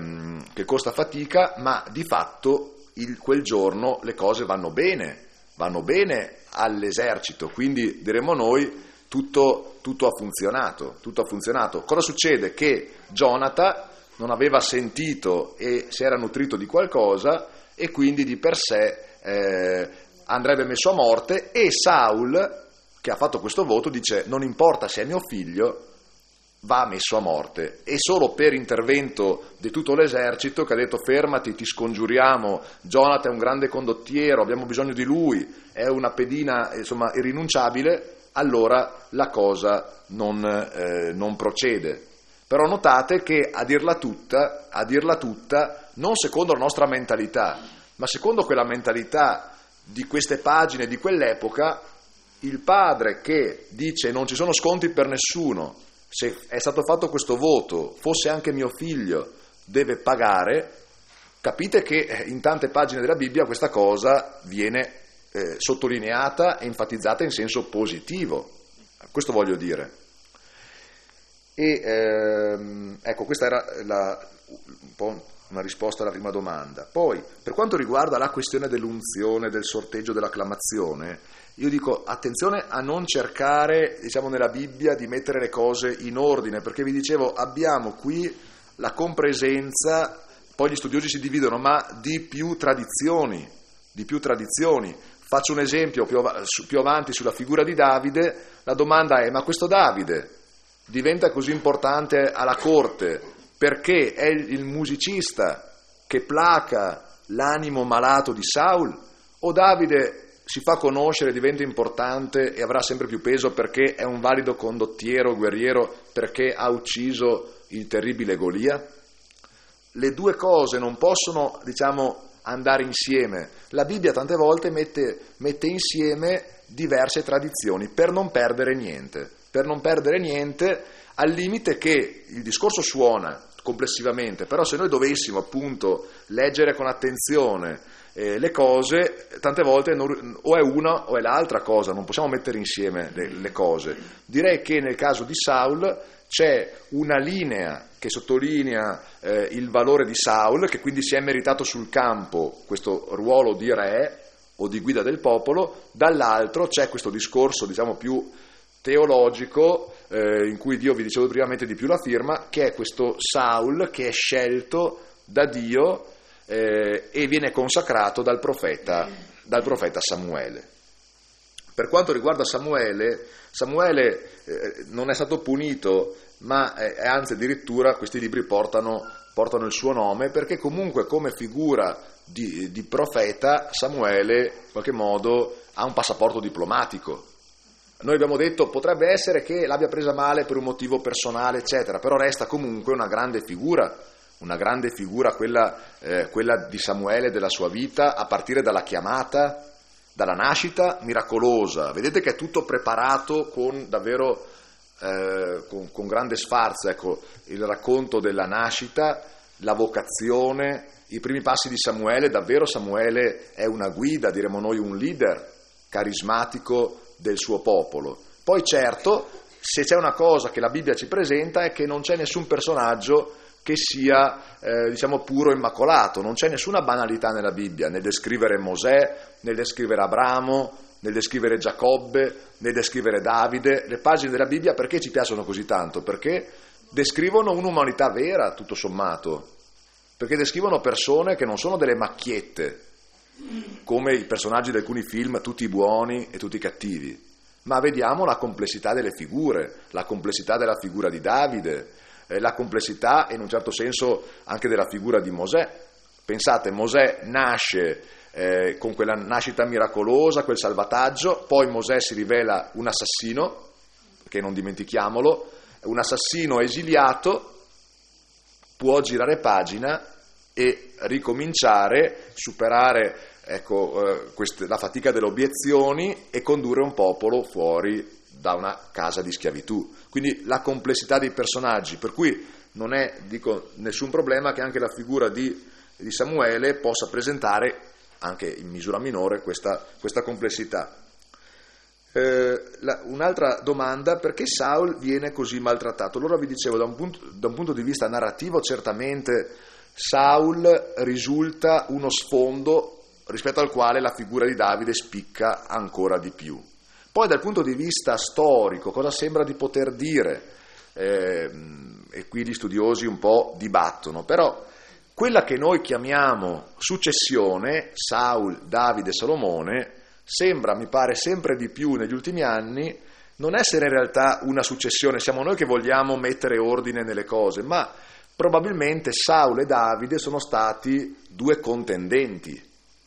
fatica, ma di fatto quel giorno le cose vanno bene all'esercito, quindi diremo noi tutto ha funzionato. Cosa succede? Che Jonathan non aveva sentito e si era nutrito di qualcosa e quindi di per sé andrebbe messo a morte, e Saul, che ha fatto questo voto, dice: non importa se è mio figlio, va messo a morte. E solo per intervento di tutto l'esercito, che ha detto: fermati, ti scongiuriamo, Jonathan è un grande condottiero, abbiamo bisogno di lui, è una pedina insomma irrinunciabile, allora la cosa non procede. Però notate che a dirla tutta, non secondo la nostra mentalità, ma secondo quella mentalità di queste pagine di quell'epoca, il padre che dice: non ci sono sconti per nessuno, se è stato fatto questo voto, fosse anche mio figlio, deve pagare. Capite che in tante pagine della Bibbia questa cosa viene sottolineata e enfatizzata in senso positivo. Questo voglio dire. E ecco, questa era un po' una risposta alla prima domanda. Poi, per quanto riguarda la questione dell'unzione, del sorteggio, dell'acclamazione, io dico attenzione a non cercare, diciamo, nella Bibbia di mettere le cose in ordine, perché vi dicevo, abbiamo qui la compresenza, poi gli studiosi si dividono, ma di più tradizioni. Faccio un esempio più avanti sulla figura di Davide. La domanda è: ma questo Davide diventa così importante alla corte perché è il musicista che placa l'animo malato di Saul, o Davide si fa conoscere, diventa importante e avrà sempre più peso perché è un valido condottiero, guerriero, perché ha ucciso il terribile Golia? Le due cose non possono, diciamo, andare insieme. La Bibbia tante volte mette insieme diverse tradizioni per non perdere niente, al limite che il discorso suona complessivamente, però se noi dovessimo appunto leggere con attenzione le cose, tante volte o è una o è l'altra cosa, non possiamo mettere insieme le cose. Direi che nel caso di Saul c'è una linea che sottolinea il valore di Saul, che quindi si è meritato sul campo questo ruolo di re o di guida del popolo, dall'altro c'è questo discorso, diciamo, più teologico, in cui Dio, vi dicevo prima, mette di più la firma, che è questo Saul che è scelto da Dio e viene consacrato dal profeta Samuele. Per quanto riguarda Samuele non è stato punito, ma anzi addirittura questi libri portano il suo nome, perché comunque come figura di profeta Samuele in qualche modo ha un passaporto diplomatico. Noi abbiamo detto potrebbe essere che l'abbia presa male per un motivo personale, eccetera, però resta comunque una grande figura quella di Samuele, della sua vita, a partire dalla chiamata, dalla nascita miracolosa. Vedete che è tutto preparato con davvero con grande sfarzo, ecco, il racconto della nascita, la vocazione, i primi passi di Samuele. Davvero Samuele è una guida, diremmo noi un leader carismatico del suo popolo. Poi certo, se c'è una cosa che la Bibbia ci presenta è che non c'è nessun personaggio che sia diciamo puro e immacolato, non c'è nessuna banalità nella Bibbia, nel descrivere Mosè, nel descrivere Abramo, nel descrivere Giacobbe, nel descrivere Davide. Le pagine della Bibbia perché ci piacciono così tanto? Perché descrivono un'umanità vera, tutto sommato, perché descrivono persone che non sono delle macchiette, come i personaggi di alcuni film, tutti buoni e tutti cattivi, ma vediamo la complessità delle figure, la complessità della figura di Davide, la complessità in un certo senso anche della figura di Mosè. Pensate, Mosè nasce con quella nascita miracolosa, quel salvataggio, poi Mosè si rivela un assassino, perché non dimentichiamolo, un assassino esiliato, può girare pagina e ricominciare, superare la fatica delle obiezioni e condurre un popolo fuori da una casa di schiavitù. Quindi la complessità dei personaggi, per cui non è, dico, nessun problema che anche la figura di Samuele possa presentare anche in misura minore questa complessità. Un'altra domanda: perché Saul viene così maltrattato? Allora vi dicevo, da un punto di vista narrativo certamente Saul risulta uno sfondo rispetto al quale la figura di Davide spicca ancora di più. Poi dal punto di vista storico cosa sembra di poter dire? E qui gli studiosi un po' dibattono, però quella che noi chiamiamo successione, Saul, Davide, Salomone, sembra, mi pare, sempre di più negli ultimi anni non essere in realtà una successione, siamo noi che vogliamo mettere ordine nelle cose, ma probabilmente Saul e Davide sono stati due contendenti.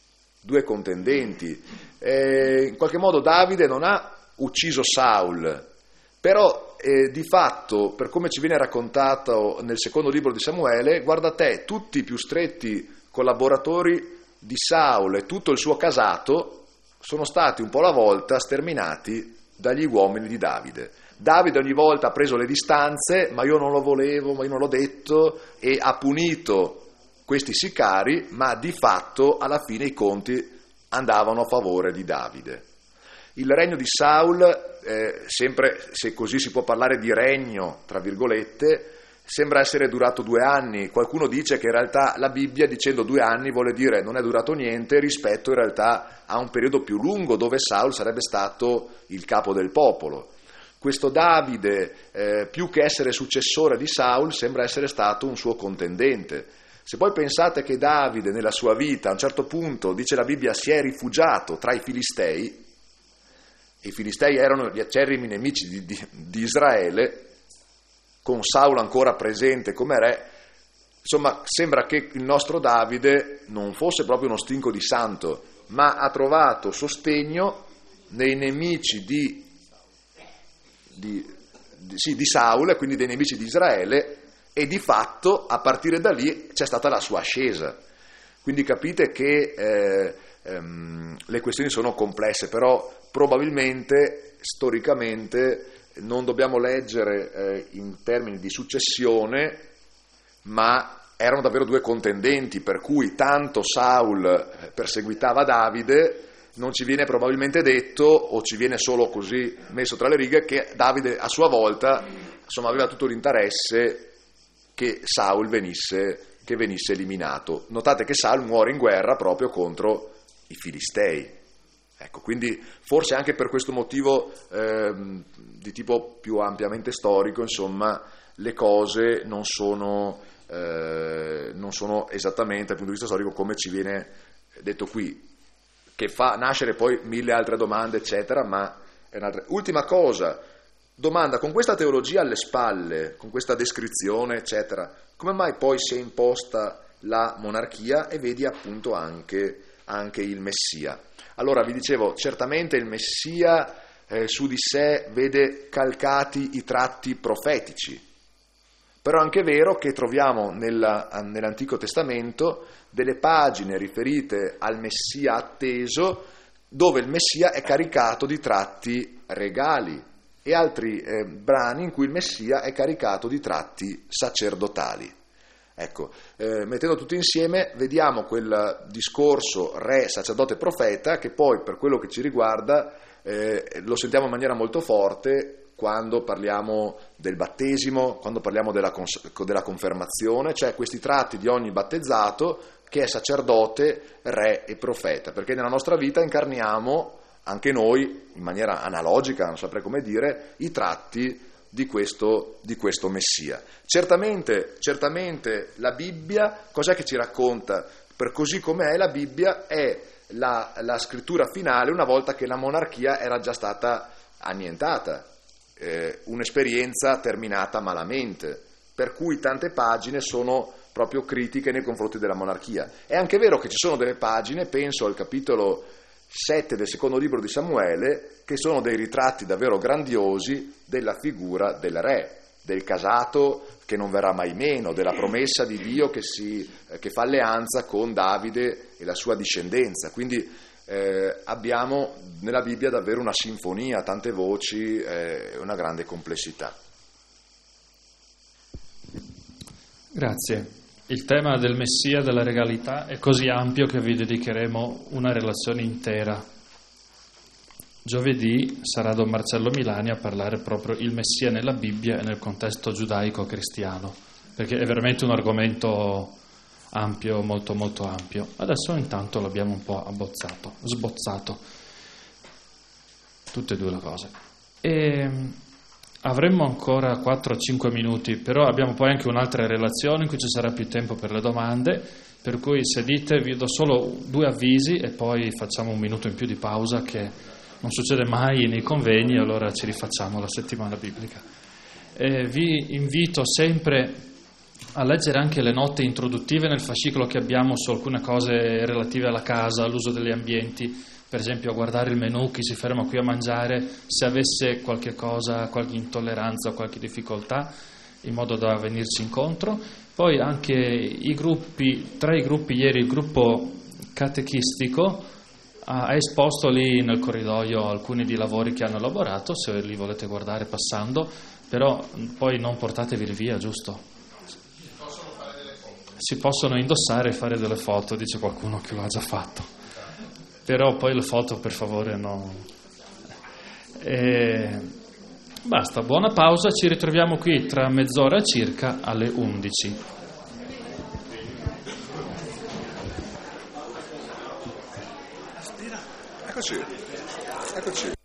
In qualche modo Davide non ha ucciso Saul, però di fatto, per come ci viene raccontato nel secondo libro di Samuele, guarda te, tutti i più stretti collaboratori di Saul e tutto il suo casato sono stati un po' alla volta sterminati dagli uomini di Davide. Davide ogni volta ha preso le distanze, ma io non lo volevo, ma io non l'ho detto, e ha punito questi sicari, ma di fatto alla fine i conti andavano a favore di Davide. Il regno di Saul, sempre se così si può parlare di regno, tra virgolette, sembra essere durato 2 anni. Qualcuno dice che in realtà la Bibbia, dicendo 2 anni, vuole dire non è durato niente rispetto in realtà a un periodo più lungo dove Saul sarebbe stato il capo del popolo. Questo Davide, più che essere successore di Saul, sembra essere stato un suo contendente. Se poi pensate che Davide nella sua vita a un certo punto, dice la Bibbia, si è rifugiato tra i Filistei, e i Filistei erano gli acerrimi nemici di Israele, con Saul ancora presente come re, insomma sembra che il nostro Davide non fosse proprio uno stinco di santo, ma ha trovato sostegno nei nemici di Saul, e quindi dei nemici di Israele, e di fatto a partire da lì c'è stata la sua ascesa. Quindi capite che le questioni sono complesse, però probabilmente storicamente non dobbiamo leggere in termini di successione, ma erano davvero 2 contendenti, per cui tanto Saul perseguitava Davide, non ci viene probabilmente detto, o ci viene solo così messo tra le righe, che Davide a sua volta aveva tutto l'interesse che Saul venisse eliminato. Notate che Saul muore in guerra proprio contro i Filistei. Ecco, quindi forse anche per questo motivo di tipo più ampiamente storico, insomma, le cose non sono esattamente dal punto di vista storico come ci viene detto qui, che fa nascere poi 1000 altre domande, eccetera, ma è un'altra. Ultima cosa, domanda: con questa teologia alle spalle, con questa descrizione, eccetera, come mai poi si è imposta la monarchia e vedi appunto anche il Messia? Allora, vi dicevo, certamente il Messia su di sé vede calcati i tratti profetici, però è anche vero che troviamo nell'Antico Testamento delle pagine riferite al Messia atteso, dove il Messia è caricato di tratti regali, e altri brani in cui il Messia è caricato di tratti sacerdotali. Ecco, mettendo tutto insieme vediamo quel discorso re, sacerdote, profeta, che poi per quello che ci riguarda lo sentiamo in maniera molto forte quando parliamo del battesimo, quando parliamo della confermazione, cioè questi tratti di ogni battezzato che è sacerdote, re e profeta, perché nella nostra vita incarniamo anche noi, in maniera analogica, non saprei come dire, i tratti di questo Messia. Certamente la Bibbia, cos'è che ci racconta? Per così come è la Bibbia, è la scrittura finale una volta che la monarchia era già stata annientata, un'esperienza terminata malamente, per cui tante pagine sono proprio critiche nei confronti della monarchia. È anche vero che ci sono delle pagine, penso al capitolo 7 del secondo libro di Samuele, che sono dei ritratti davvero grandiosi della figura del re, del casato che non verrà mai meno, della promessa di Dio che fa alleanza con Davide e la sua discendenza. Quindi abbiamo nella Bibbia davvero una sinfonia, tante voci, una grande complessità. Grazie. Il tema del Messia, della regalità, è così ampio che vi dedicheremo una relazione intera. Giovedì sarà Don Marcello Milani a parlare proprio il Messia nella Bibbia e nel contesto giudaico-cristiano, perché è veramente un argomento ampio, molto molto ampio. Adesso intanto l'abbiamo un po' sbozzato, tutte e 2 le cose. Avremmo ancora 4-5 minuti, però abbiamo poi anche un'altra relazione in cui ci sarà più tempo per le domande, per cui se dite vi do solo 2 avvisi e poi facciamo 1 minuto in più di pausa, che non succede mai nei convegni, allora ci rifacciamo la settimana biblica. Vi invito sempre a leggere anche le note introduttive nel fascicolo che abbiamo su alcune cose relative alla casa, all'uso degli ambienti. Per esempio a guardare il menù, chi si ferma qui a mangiare, se avesse qualche cosa, qualche intolleranza o qualche difficoltà, in modo da venirci incontro. Poi anche tra i gruppi ieri il gruppo catechistico ha esposto lì nel corridoio alcuni di lavori che hanno elaborato, se li volete guardare passando, però poi non portatevi via, giusto? Si possono indossare e fare delle foto, dice qualcuno che lo ha già fatto. Però poi le foto per favore no. Basta, buona pausa, ci ritroviamo qui tra mezz'ora circa alle 11. Eccoci.